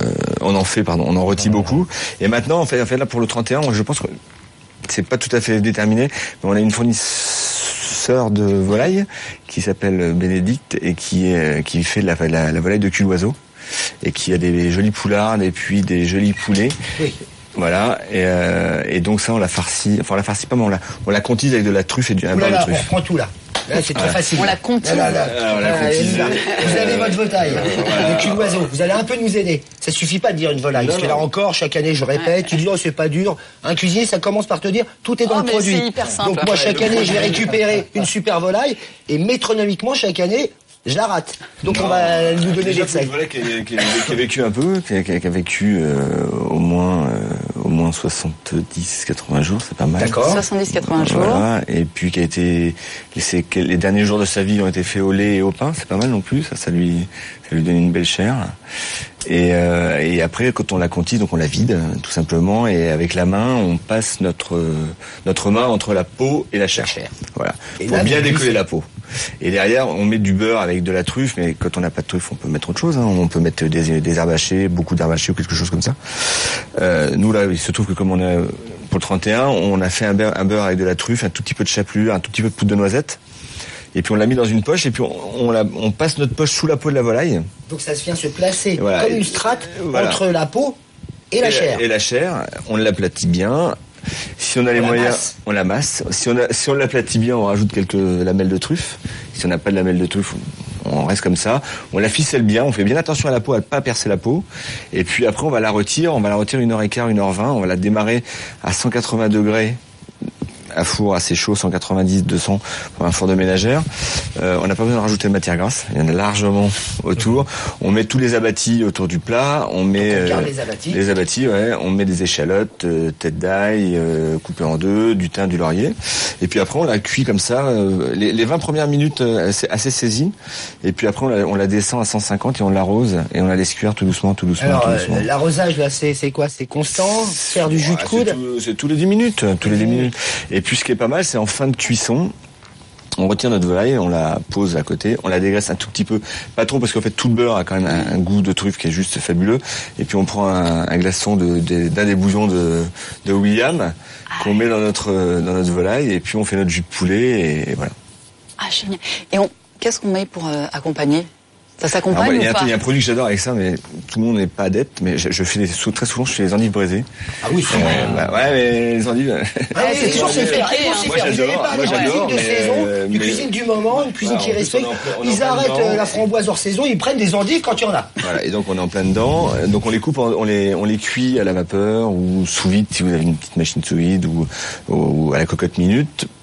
G: en rôtit beaucoup. Et maintenant, en fait, là, pour le 31, je pense que c'est pas tout à fait déterminé, mais on a une fournisseur de volaille qui s'appelle Bénédicte et qui fait la volaille de cul d'oiseau, et qui a des jolies poulardes et puis des jolis poulets. Oui. Voilà, et donc ça on la farcit, enfin on la farcit pas, mais on la contise avec de la truffe et un beurre de truffe.
C: On reprend tout là. Là, c'est très facile.
B: On la contise.
C: Vous avez votre volaille, le cul d'oiseau. Vous allez un peu nous aider. Ça suffit pas de dire une volaille. Parce que là encore, chaque année, je répète, tu dis, oh, c'est pas dur. Un cuisinier, ça commence par te dire, tout est dans le produit.
B: C'est hyper simple.
C: Donc moi, chaque année, je vais récupérer une super volaille, et métronomiquement, chaque année, je la rate. Donc on va nous donner des conseils.
G: Voilà, qui a vécu un peu, qui a vécu au moins 70-80 jours, c'est pas mal.
B: D'accord. 70-80 jours.
G: Voilà, et puis qui a été les derniers jours de sa vie ont été faits au lait et au pain, c'est pas mal non plus, ça lui donne une belle chair. Et après, quand on la contise, donc on la vide tout simplement, et avec la main, on passe notre main entre la peau et la chair. Voilà. Pour bien décoller la peau. Et derrière, on met du beurre avec de la truffe, mais quand on n'a pas de truffe, on peut mettre autre chose. On peut mettre des herbes hachées, beaucoup d'herbes hachées ou quelque chose comme ça. Nous là, il se trouve que comme on a pour le 31, on a fait un beurre avec de la truffe, un tout petit peu de chapelure, un tout petit peu de poudre de noisette. Et puis on l'a mis dans une poche, et puis on passe notre poche sous la peau de la volaille.
C: Donc ça vient se placer comme une strate entre la peau et la chair.
G: Et la chair, on l'aplatit bien. Si on a les moyens, on la masse. Si on l'aplatit bien, on rajoute quelques lamelles de truffe. Si on n'a pas de lamelles de truffe, on reste comme ça. On la ficelle bien, on fait bien attention à la peau, à ne pas percer la peau. Et puis après, on va la retirer 1h15, 1h20. On va la démarrer à 180 degrés. À four assez chaud, 190, 200 pour un four de ménagère. On n'a pas besoin de rajouter de matière grasse. Il y en a largement autour. On met tous les abattis autour du plat. On met
C: les abattis,
G: ouais. On met des échalotes, tête d'ail coupées en 2, du thym, du laurier. Et puis après, on la cuit comme ça. Les 20 premières minutes, assez saisies. Et puis après, on la descend à 150 et on l'arrose. Et on la laisse cuire tout doucement. Alors,
C: l'arrosage, là, c'est quoi? C'est constant? Faire du jus de coude?
G: C'est tous les 10 minutes. Et puis ce qui est pas mal, c'est en fin de cuisson, on retire notre volaille, on la pose à côté, on la dégraisse un tout petit peu, pas trop parce qu'en fait tout le beurre a quand même un goût de truffe qui est juste fabuleux. Et puis on prend un glaçon d'un des bouillons de William qu'on met dans notre volaille, et puis on fait notre jus de poulet, et voilà.
B: Ah, génial. Et qu'est-ce qu'on met pour accompagner? Ça s'accompagne ou pas?
G: Il y a un produit que j'adore avec ça, mais tout le monde n'est pas adepte. Mais je fais très souvent, je fais les endives braisées.
C: Ah oui, c'est vrai.
G: Ouais, mais les endives.
C: C'est toujours c'est faire.
G: Moi j'adore.
C: Une cuisine de saison, une cuisine du moment, une cuisine qui respecte. Ils arrêtent la framboise hors saison, ils prennent des endives quand il y en a.
G: Voilà, et donc on est en plein dedans. Donc on les coupe, on les cuit à la vapeur ou sous vide si vous avez une petite machine sous vide, ou à la cocotte minute.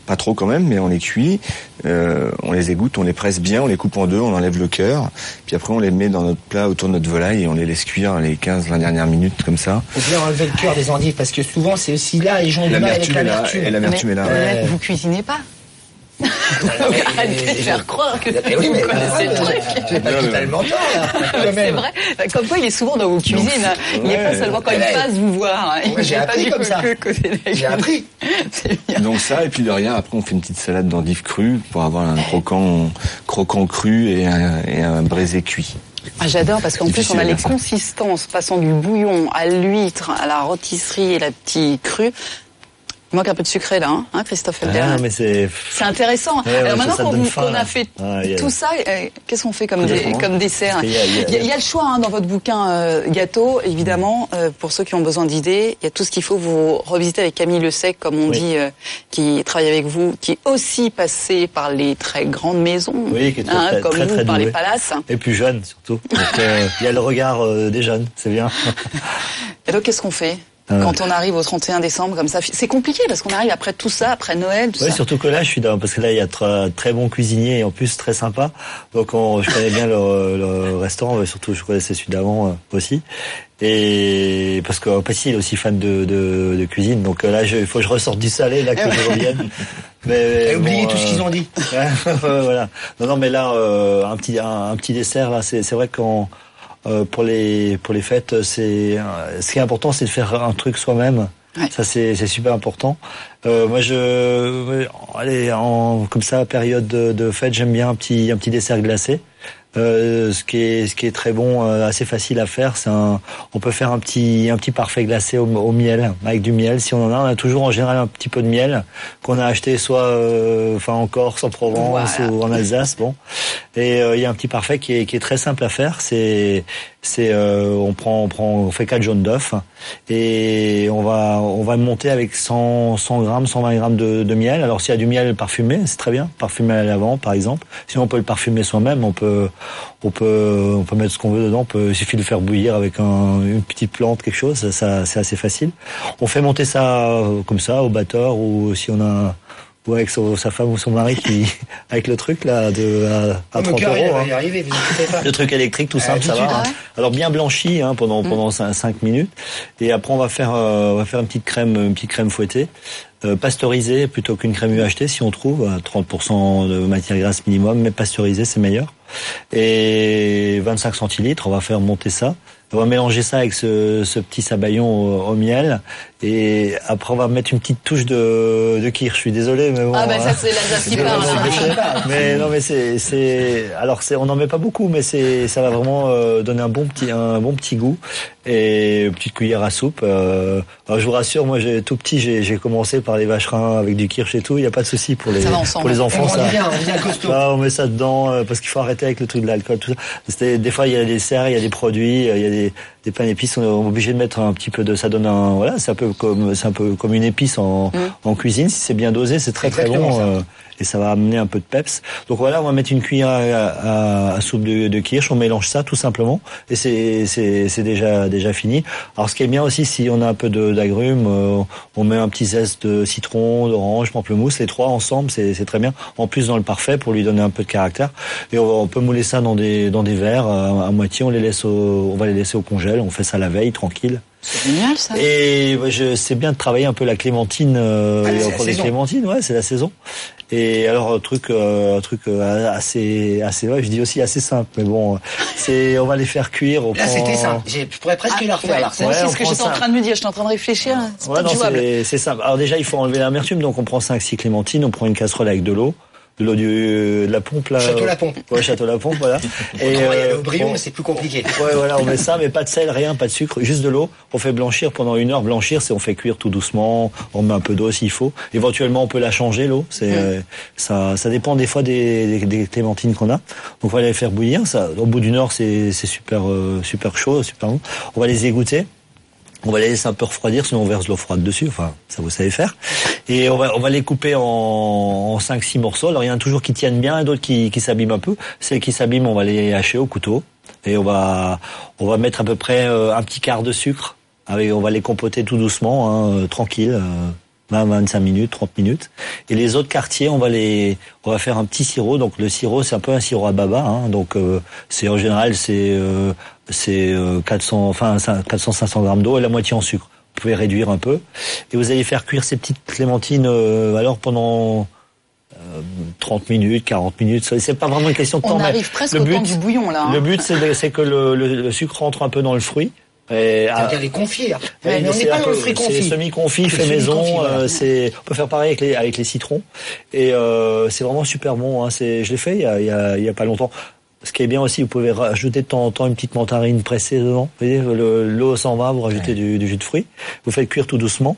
G: pas trop quand même, mais on les cuit, on les égoutte, on les presse bien, on les coupe en deux, on enlève le cœur, puis après on les met dans notre plat autour de notre volaille et on les laisse cuire les 15-20 dernières minutes comme ça.
C: Faut bien enlever le cœur des endives parce que souvent c'est aussi là les gens ont du mal avec l'amertume.
G: Et l'amertume est là.
B: Mais vous cuisinez pas? Arrêtez de faire croire que vous connaissez le truc.
C: J'ai pas totalement tort, là.
B: C'est vrai. Comme quoi, il est souvent dans vos cuisines. Il n'est pas seulement quand il passe vous voir.
C: Moi, j'ai appris comme ça. J'ai appris.
G: Donc ça, et puis de rien, après on fait une petite salade d'endives crues pour avoir un croquant cru et un braisé cuit.
B: Ah, j'adore parce qu'en plus on a les consistances passant du bouillon à l'huître, à la rôtisserie et la petite crue. Il manque un peu de sucré là, hein, Christophe Helder.
H: Ah, mais c'est
B: intéressant.
H: Ouais,
B: alors maintenant
H: qu'on
B: a fait tout ça, qu'est-ce qu'on fait comme dessert? Il y a le choix dans votre bouquin gâteau, évidemment, pour ceux qui ont besoin d'idées. Il y a tout ce qu'il faut. Vous revisiter avec Camille Le Sec, comme on dit, qui travaille avec vous, qui est aussi passé par les très grandes maisons,
H: qui est
B: comme
H: très,
B: vous,
H: très
B: par
H: doué.
B: les palaces.
H: Et plus jeune surtout. Donc, il y a le regard des jeunes, c'est bien.
B: Et donc qu'est-ce qu'on fait? Quand on arrive au 31 décembre comme ça, c'est compliqué parce qu'on arrive après tout ça, après Noël, tout ça.
H: Surtout que là, je suis parce que là, il y a très bons cuisiniers et en plus très sympa. Donc, je connais bien le restaurant, surtout je connaissais celui d'avant aussi. Et parce que Passy, il est aussi fan de cuisine. Donc là, il faut que je ressorte du salé là que je revienne.
C: Mais oubliez tout ce qu'ils ont dit.
H: Voilà. Non, mais là, un petit dessert là, c'est vrai qu'on pour les fêtes, ce qui est important, c'est de faire un truc soi-même. Ouais. Ça c'est super important. Moi comme ça, période de fête, j'aime bien un petit dessert glacé. Ce qui est très bon, assez facile à faire, on peut faire un petit parfait glacé au miel, avec du miel. Si on a toujours en général un petit peu de miel qu'on a acheté soit en Corse, en Provence ou en Alsace, bon. Et il y a un petit parfait qui est très simple à faire. On fait 4 jaunes d'œufs et on va monter avec 100 grammes, 120 grammes de miel. Alors s'il y a du miel parfumé, c'est très bien, parfumé à l'avant par exemple. Sinon on peut le parfumer soi-même, on peut mettre ce qu'on veut dedans. Il suffit de le faire bouillir avec une petite plante, quelque chose. Ça c'est assez facile. On fait monter ça comme ça au batteur ou si on a avec sa femme ou son mari avec le truc là à 30 €.
C: Y arriver, vous inquiétez pas.
H: Le truc électrique tout simple, ça va. Alors bien blanchi pendant 5 minutes. Et après on va faire une petite crème fouettée. Pasteurisée plutôt qu'une crème UHT si on trouve, 30% de matière grasse minimum, mais pasteurisée c'est meilleur. Et 25 centilitres, on va faire monter ça. On va mélanger ça avec ce petit sabayon au miel et après on va mettre une petite touche de kirsch. Je suis désolé mais bon.
B: Ah ça c'est l'Alsace qui parle.
H: Mais non mais on n'en met pas beaucoup mais ça va vraiment donner un bon petit goût et une petite cuillère à soupe. Alors je vous rassure, moi tout petit j'ai commencé par les vacherins avec du kirsch et tout, il y a pas de souci pour les enfants ça. On met ça dedans parce qu'il faut arrêter avec le truc de l'alcool tout ça. Des fois il y a des desserts, il y a des produits, il y a des pains d'épices, on est obligé de mettre un petit peu ça donne c'est un peu comme une épice en cuisine, si c'est bien dosé, c'est très bon et ça va amener un peu de peps. Donc voilà, on va mettre une cuillère à soupe de kirsch, on mélange ça tout simplement et c'est déjà fini. Alors ce qui est bien aussi, si on a un peu d'agrumes, on met un petit zeste de citron, d'orange, pamplemousse, les trois ensemble, c'est très bien. En plus dans le parfait pour lui donner un peu de caractère. Et on peut mouler ça dans des verres à moitié, on va les laisser au congèle, on fait ça la veille tranquille.
B: C'est génial ça.
H: Et c'est bien de travailler un peu la clémentine, les clémentines, c'est la saison. Et alors un truc assez je dis aussi assez simple, mais bon, on va les faire cuire.
C: Là c'était simple. Je pourrais presque la refaire. Là.
B: C'est ce que j'étais en train de me dire. J'étais en train de réfléchir. C'est pas jouable.
H: C'est simple. Alors déjà il faut enlever l'amertume, donc on prend 5-6 clémentines, on prend une casserole avec de l'eau. De la pompe là.
C: Château la pompe.
H: Ouais, Château la pompe, voilà.
C: Et le bouillon, c'est plus compliqué.
H: Ouais, voilà, on met ça, mais pas de sel, rien, pas de sucre, juste de l'eau. On fait blanchir pendant 1 heure. Blanchir, on fait cuire tout doucement. On met un peu d'eau s'il faut. Éventuellement, on peut la changer l'eau. Ça dépend des fois des clémentines qu'on a. Donc on va les faire bouillir. Ça, au bout d'1 heure, c'est super chaud, super bon. On va les égoutter. On va les laisser un peu refroidir, sinon on verse de l'eau froide dessus. Enfin, ça vous savez faire. Et on va les couper en 5-6 morceaux. Alors il y en a toujours qui tiennent bien et d'autres qui s'abîment un peu. Celles qui s'abîment, on va les hacher au couteau. Et on va mettre à peu près un petit quart de sucre. On va les compoter tout doucement, tranquille. 25 minutes, 30 minutes. Et les autres quartiers, on va faire un petit sirop. Donc le sirop, c'est un peu un sirop à baba. Donc c'est en général c'est 400-500 grammes d'eau et la moitié en sucre. Vous pouvez réduire un peu. Et vous allez faire cuire ces petites clémentines alors pendant 30 minutes, 40 minutes. C'est pas vraiment une question de temps.
B: On arrive presque au temps du bouillon là.
H: Le but c'est que le sucre rentre un peu dans le fruit.
C: C'est-à-dire les confits. Mais on n'est pas dans le fruit confit.
H: C'est semi-confit, fait maison. Voilà. On peut faire pareil avec les citrons. Et c'est vraiment super bon. Je l'ai fait il y a pas longtemps. Ce qui est bien aussi, vous pouvez rajouter de temps en temps une petite mandarine pressée dedans. Vous voyez, l'eau s'en va, vous rajoutez du jus de fruits. Vous faites cuire tout doucement.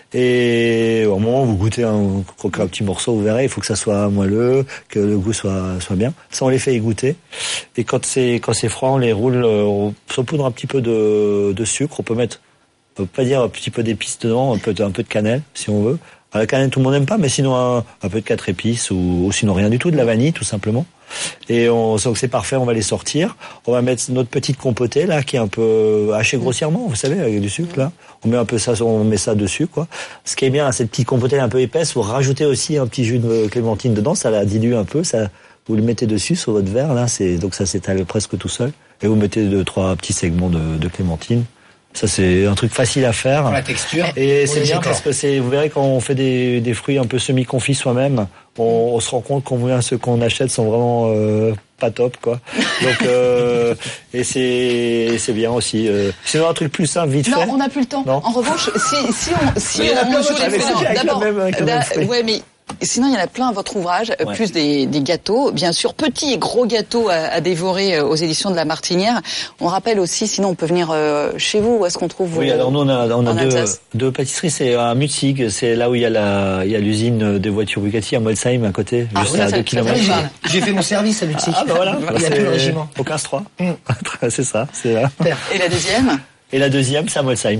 H: Et au moment où vous goûtez un petit morceau, vous verrez, il faut que ça soit moelleux, que le goût soit bien. Ça, on les fait égoutter. Et quand c'est froid, on les roule, on saupoudre un petit peu de sucre. On peut pas dire un petit peu d'épices dedans, un peu de cannelle, si on veut. La cannelle, tout le monde n'aime pas, mais sinon un peu de 4 épices ou sinon rien du tout, de la vanille, tout simplement. Et donc c'est parfait, on va les sortir. On va mettre notre petite compotée là, qui est un peu hachée grossièrement, vous savez, avec du sucre là. On met ça dessus, quoi. Ce qui est bien, cette petite compotée un peu épaisse, vous rajoutez aussi un petit jus de clémentine dedans, ça la dilue un peu, ça, vous le mettez dessus sur votre verre là, donc ça s'étale presque tout seul. Et vous mettez 2-3 petits segments de clémentine. Ça, c'est un truc facile à faire.
C: Pour la texture.
H: Et c'est bien parce que vous verrez, quand on fait des fruits un peu semi-confits soi-même, on se rend compte combien ceux qu'on achète sont vraiment pas top, quoi. Donc, et c'est bien aussi. Sinon, un truc plus simple, vite fait.
B: Non, on n'a plus le temps.
H: Non.
B: En revanche, si on joue les fruits, d'abord, ouais, mais sinon, il y en a plein à votre ouvrage, plus des gâteaux, bien sûr, petits et gros gâteaux à dévorer aux éditions de La Martinière. On rappelle aussi, sinon on peut venir chez vous, où est-ce qu'on trouve
H: Oui, alors nous on a deux pâtisseries, c'est à Mutzig, c'est là où il y a l'usine des voitures Bugatti à Molsheim à côté, juste à 2 km.
C: J'ai fait mon service à Mutzig.
H: Ah bah voilà,
C: il y a plus le régiment.
H: Au 15-3. C'est ça, c'est là.
B: Et la deuxième?
H: Et la deuxième, c'est à Molsheim,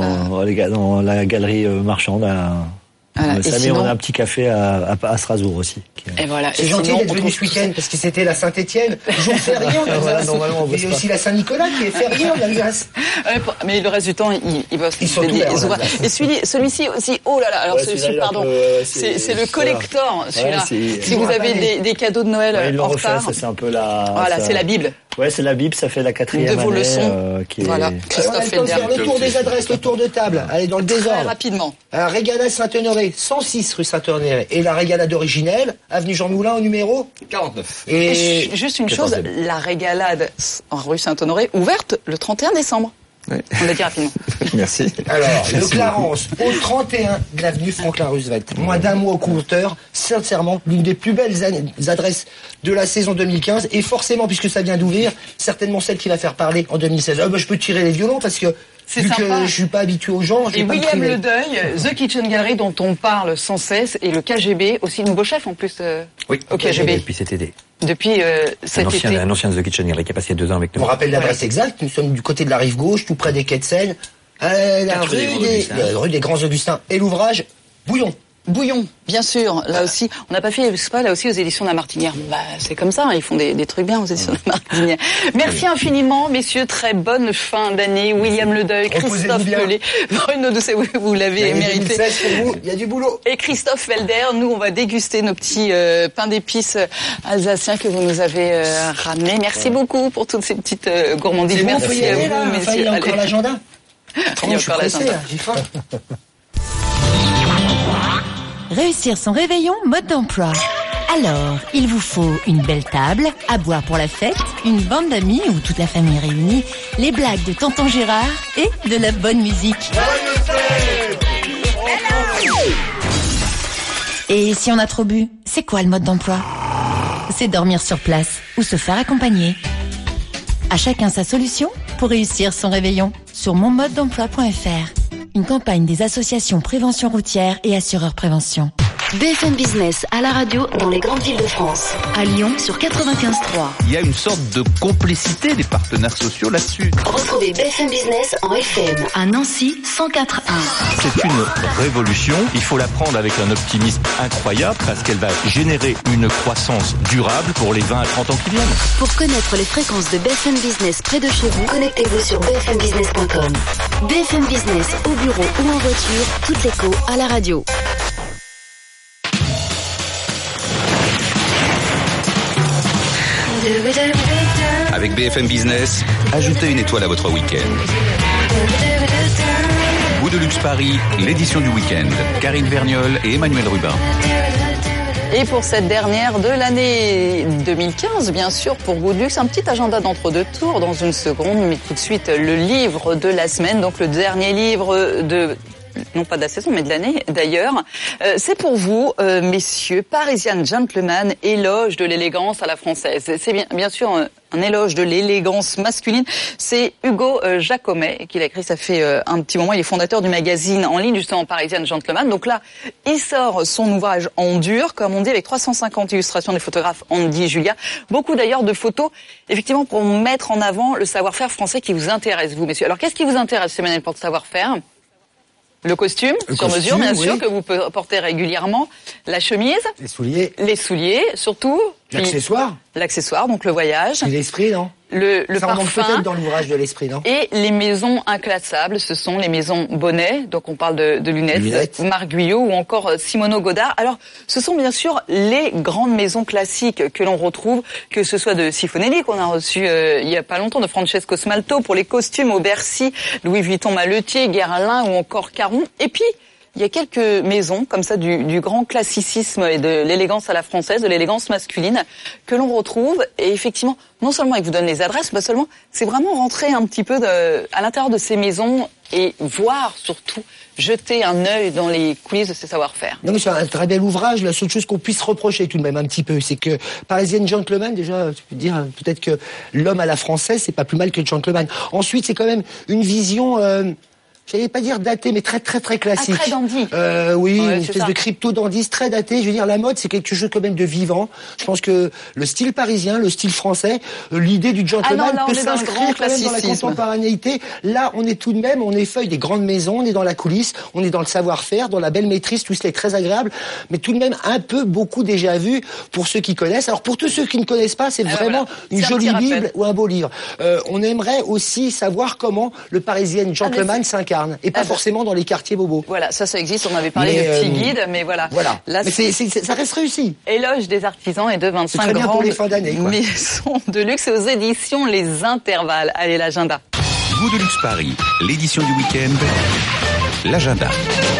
H: dans la galerie marchande
B: Voilà.
H: Sinon, on a un petit café à Strasbourg aussi.
B: Et voilà.
C: C'est gentil d'être venu ce week-end parce que c'était la Saint-Étienne, jour férié en Alsace. Il y a aussi la Saint-Nicolas qui est férié en Alsace.
B: Mais le reste du temps, il bosse.
C: Ils sont tous là.
B: Et celui-ci aussi, oh là là, alors celui-ci, pardon, c'est le collector, celui-là. Si vous avez des cadeaux de Noël en retard.
H: C'est un peu la...
B: Voilà, c'est la Bible.
H: Ouais, c'est la Bible, ça fait la 4e année.
B: De vos leçons. Voilà.
C: Christophe Felder. Le tour des adresses, le tour de table. Allez, dans le désordre.
B: Très rapidement.
C: Régalade Saint-Honoré, 106 rue Saint-Honoré. Et la régalade originelle, avenue Jean Moulin, au numéro
G: 49.
B: Et juste une chose, la régalade en rue Saint-Honoré, ouverte le 31 décembre.
G: Oui.
B: On l'a dit rapidement.
G: Merci.
C: Alors, le Clarence, au 31 de l'avenue Franklin Roosevelt. Moins d'un mois au compteur, sincèrement, l'une des plus belles adresses de la saison 2015. Et forcément, puisque ça vient d'ouvrir, certainement celle qui va faire parler en 2016. Je peux tirer les violons parce que vu que je suis pas habitué aux gens,
B: et William Le Deuil, The Kitchen Gallery dont on parle sans cesse, et le KGB, aussi nouveau chef en plus
E: oui,
B: au KGB.
E: Depuis cet été.
B: Depuis cet été.
E: Un ancien The Kitchen Gallery qui a passé 2 ans avec nous.
C: On rappelle l'adresse exacte, nous sommes du côté de la rive gauche, tout près des quais de Seine, la rue des Grands Augustins. Et l'ouvrage, Bouillon, bien sûr. Là aussi, on n'a pas fait pas là aussi aux éditions de La Martinière. Bah, c'est comme ça, ils font des trucs bien aux éditions de La Martinière. Merci infiniment, messieurs. Très bonne fin d'année. William Le Deuil, Christophe Pelé, Bruno Doucet, vous l'avez mérité. Il y a du boulot.
B: Et Christophe Felder. Nous, on va déguster nos petits pains d'épices alsaciens que vous nous avez ramenés. Merci beaucoup pour toutes ces petites gourmandises. Merci à vous, messieurs.
C: Il y a encore l'agenda.
B: Il y a encore l'agenda.
C: J'ai faim.
I: Réussir son réveillon mode d'emploi. Alors, il vous faut une belle table, à boire pour la fête, une bande d'amis ou toute la famille réunie, les blagues de Tonton Gérard et de la bonne musique. Et si on a trop bu, c'est quoi le mode d'emploi? C'est dormir sur place ou se faire accompagner. À chacun sa solution pour réussir son réveillon sur monmodedemploi.fr. Une campagne des associations Prévention Routière et Assureurs Prévention.
J: BFM Business à la radio dans les grandes villes de France. À Lyon sur 95.3.
A: Il y a une sorte de complicité des partenaires sociaux là-dessus.
J: Retrouvez BFM Business en FM à Nancy 104.1.
K: C'est une révolution. Il faut la prendre avec un optimisme incroyable parce qu'elle va générer une croissance durable pour les 20 à 30 ans qui viennent.
J: Pour connaître les fréquences de BFM Business près de chez vous, connectez-vous sur bfmbusiness.com. BFM Business au bureau ou en voiture, toute l'écho à la radio.
A: Avec BFM Business, ajoutez une étoile à votre week-end. Goût de luxe Paris, l'édition du week-end. Karine Vergnol et Emmanuel Rubin.
B: Et pour cette dernière de l'année 2015, bien sûr, pour Goût de luxe, un petit agenda d'entre-deux tours dans une seconde, mais tout de suite le livre de la semaine, donc le dernier livre non pas de la saison, mais de l'année d'ailleurs. C'est pour vous, messieurs, Parisian Gentleman, éloge de l'élégance à la française. C'est bien sûr un éloge de l'élégance masculine. C'est Hugo Jacomet qui l'a écrit, ça fait un petit moment. Il est fondateur du magazine en ligne, justement, Parisian Gentleman. Donc là, il sort son ouvrage en dur, comme on dit, avec 350 illustrations des photographes Andy et Julia. Beaucoup d'ailleurs de photos, effectivement, pour mettre en avant le savoir-faire français qui vous intéresse, vous, messieurs. Alors, qu'est-ce qui vous intéresse, Emmanuel, pour le savoir-faire ? Le costume, sur mesure, bien sûr, que vous portez régulièrement. La chemise. Les souliers, surtout. L'accessoire, donc le voyage.
C: C'est l'esprit, non?
B: Le
C: ça
B: parfum.
C: Ça peut-être dans l'ouvrage de l'esprit, non?
B: Et les maisons inclassables, ce sont les maisons Bonnet, donc on parle de lunettes, Marc Guyot ou encore Simono Godard. Alors, ce sont bien sûr les grandes maisons classiques que l'on retrouve, que ce soit de Sifonelli, qu'on a reçu il y a pas longtemps, de Francesco Smalto pour les costumes au Bercy, Louis Vuitton Maletier, Guerlain ou encore Caron. Et puis, il y a quelques maisons comme ça du grand classicisme et de l'élégance à la française, de l'élégance masculine que l'on retrouve. Et effectivement, non seulement il vous donne les adresses, pas seulement, c'est vraiment rentrer un petit peu à l'intérieur de ces maisons et voir surtout, jeter un œil dans les coulisses de ces savoir-faire.
C: Non mais c'est un très bel ouvrage. La seule chose qu'on puisse reprocher tout de même un petit peu, c'est que Parisian Gentleman, déjà, tu peux dire peut-être que l'homme à la française, c'est pas plus mal que le gentleman. Ensuite, c'est quand même une vision... j'allais pas dire daté, mais très très très classique.
B: Très dandy.
C: Oui, une espèce de crypto dandy, très daté. Je veux dire, la mode, c'est quelque chose quand même de vivant. Je pense que le style parisien, le style français, l'idée du gentleman peut s'inscrire quand même dans la contemporanéité. Là, on est tout de même, on effeuille des grandes maisons, on est dans la coulisse, on est dans le savoir-faire, dans la belle maîtrise, tout cela est très agréable, mais tout de même un peu beaucoup déjà vu pour ceux qui connaissent. Alors pour tous ceux qui ne connaissent pas, c'est vraiment une jolie Bible ou un beau livre. On aimerait aussi savoir comment le Parisian Gentleman s'incarne. Et pas forcément dans les quartiers bobos.
B: Voilà, ça existe, on avait parlé de petit guide, mais voilà. Là,
C: mais ça reste réussi.
B: Éloge des artisans et de 25
C: grandes pour les fins d'année,
B: maisons de luxe aux éditions Les Intervalles. Allez, l'agenda.
A: Goût de luxe Paris, l'édition du week-end, l'agenda.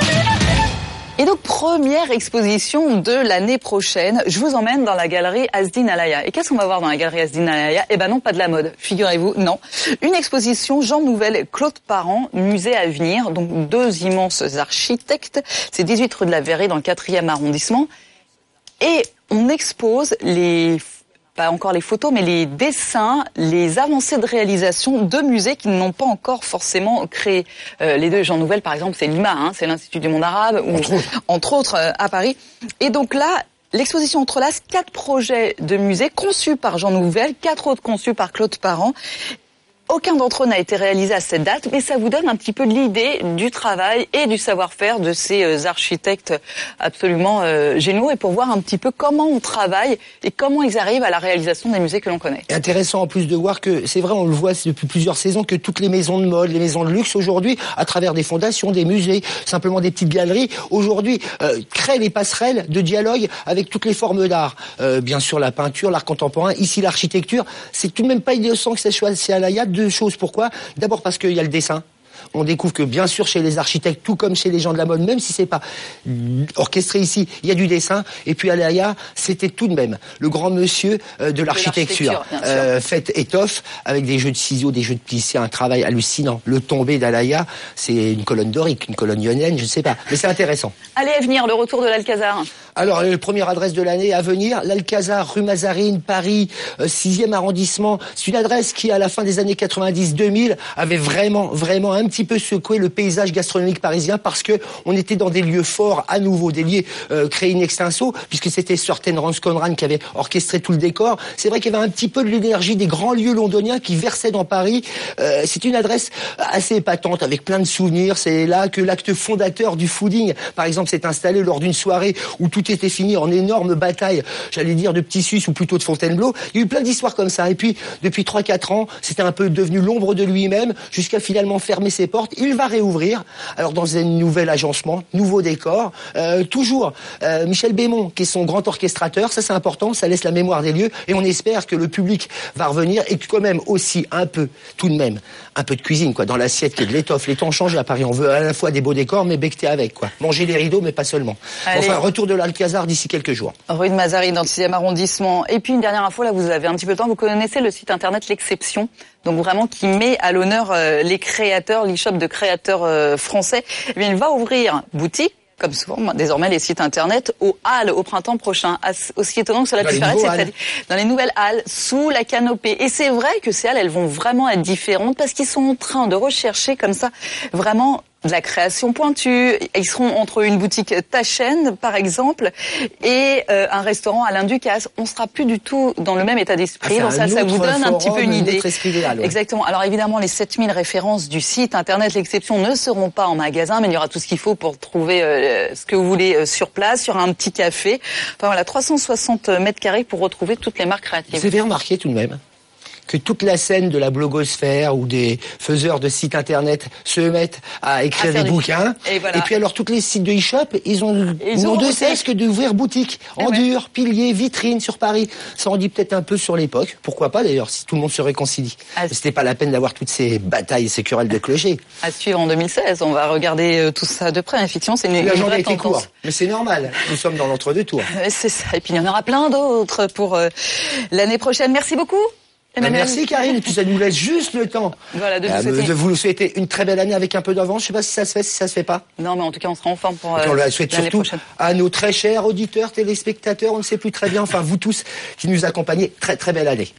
B: Et donc, première exposition de l'année prochaine, je vous emmène dans la galerie Asdin Alaya. Et qu'est-ce qu'on va voir dans la galerie Asdin Alaya? Eh ben non, pas de la mode, figurez-vous, non. Une exposition Jean Nouvel, Claude Parent, musée à venir, donc deux immenses architectes. C'est 18 rue de la Verrerie dans le 4e arrondissement. Et on expose pas encore les photos, mais les dessins, les avancées de réalisation de musées qui n'ont pas encore forcément créé. Les deux Jean Nouvel, par exemple, c'est l'IMA, c'est l'Institut du monde arabe, entre autres à Paris. Et donc là, l'exposition entrelace 4 projets de musées conçus par Jean Nouvel, 4 autres conçus par Claude Parent. Aucun d'entre eux n'a été réalisé à cette date, mais ça vous donne un petit peu l'idée du travail et du savoir-faire de ces architectes absolument géniaux, et pour voir un petit peu comment on travaille et comment ils arrivent à la réalisation des musées que l'on connaît.
C: Intéressant en plus de voir que, c'est vrai, on le voit depuis plusieurs saisons, que toutes les maisons de mode, les maisons de luxe aujourd'hui, à travers des fondations, des musées, simplement des petites galeries, aujourd'hui créent les passerelles de dialogue avec toutes les formes d'art. Bien sûr la peinture, l'art contemporain, ici l'architecture. C'est tout de même pas innocent que ça soit chez Alaya. Deux choses. Pourquoi? D'abord parce qu'il y a le dessin. On découvre que bien sûr chez les architectes, tout comme chez les gens de la mode, même si c'est pas orchestré ici, il y a du dessin. Et puis Alaya, c'était tout de même le grand monsieur de l'architecture. Fait étoffe avec des jeux de ciseaux, des jeux de plissés, un travail hallucinant. Le tombé d'Alaya, c'est une colonne dorique, une colonne ionienne, je ne sais pas. Mais c'est intéressant.
B: Allez, à venir, le retour de l'Alcazar.
C: Alors, première adresse de l'année à venir, l'Alcazar, rue Mazarine, Paris, 6e arrondissement. C'est une adresse qui, à la fin des années 90-2000, avait vraiment un petit peu secoué le paysage gastronomique parisien parce que on était dans des lieux forts à nouveau, des lieux créés in extenso, puisque c'était Sir Terence Conran qui avait orchestré tout le décor. C'est vrai qu'il y avait un petit peu de l'énergie des grands lieux londoniens qui versaient dans Paris. C'est une adresse assez épatante avec plein de souvenirs. C'est là que l'acte fondateur du fooding, par exemple, s'est installé lors d'une soirée où tout était fini en énorme bataille, j'allais dire de Petit Sus ou plutôt de Fontainebleau. Il y a eu plein d'histoires comme ça. Et puis, depuis 3-4 ans, c'était un peu devenu l'ombre de lui-même jusqu'à finalement fermer ses portes. Il va réouvrir. Alors, dans un nouvel agencement, nouveau décor. Toujours Michel Bémont, qui est son grand orchestrateur. Ça, c'est important. Ça laisse la mémoire des lieux. Et on espère que le public va revenir et que quand même aussi tout de même, un peu de cuisine, quoi, dans l'assiette qui est de l'étoffe. Les temps changent à Paris. On veut à la fois des beaux décors, mais becter avec, quoi. Manger les rideaux, mais pas seulement.
B: Allez.
C: Enfin, retour de l'Alcazar d'ici quelques jours.
B: Rue de Mazarine, dans le 6e arrondissement. Et puis, une dernière info, là, vous avez un petit peu de temps. Vous connaissez le site internet L'Exception. Donc, vraiment, qui met à l'honneur les créateurs, l'e-shop de créateurs français. Eh bien, il va ouvrir boutique, comme souvent, désormais, les sites internet, aux Halles au printemps prochain. Aussi étonnant que cela puisse paraître, c'est-à-dire dans les nouvelles Halles, sous la canopée. Et c'est vrai que ces Halles, elles vont vraiment être différentes parce qu'ils sont en train de rechercher comme ça, vraiment, de la création pointue. Ils seront entre une boutique Taschen, par exemple, et un restaurant Alain Ducasse. On sera plus du tout dans le même état d'esprit. Donc ça vous donne un petit peu une idée. Exactement. Alors évidemment, les 7000 références du site internet L'Exception ne seront pas en magasin, mais il y aura tout ce qu'il faut pour trouver ce que vous voulez sur place. Il y aura un petit café. Enfin voilà, 360 mètres carrés pour retrouver toutes les marques créatives.
C: Vous avez remarqué tout de même que toute la scène de la blogosphère ou des faiseurs de sites internet se mettent à écrire des bouquins. Et puis alors, tous les sites de e-shop, ils ont de cesse que d'ouvrir boutique en dur, piliers, vitrines sur Paris. Ça en dit peut-être un peu sur l'époque. Pourquoi pas d'ailleurs, si tout le monde se réconcilie. C'était pas la peine d'avoir toutes ces batailles et ces querelles de clochers.
B: À suivre en 2016. On va regarder tout ça de près. Effectivement, c'est une vraie tendance. Court.
C: Mais c'est normal. Nous sommes dans l'entre-deux tours.
B: C'est ça. Et puis il y en aura plein d'autres pour l'année prochaine. Merci beaucoup.
C: Merci Karine, et puis ça nous laisse juste le temps de vous souhaiter une très belle année avec un peu d'avance. Je sais pas si ça se fait, si ça se fait pas.
B: Non, mais en tout cas, on sera en forme pour
C: on la souhaite surtout
B: prochaine.
C: À nos très chers auditeurs, téléspectateurs, on ne sait plus très bien, enfin vous tous qui nous accompagnez, très très belle année.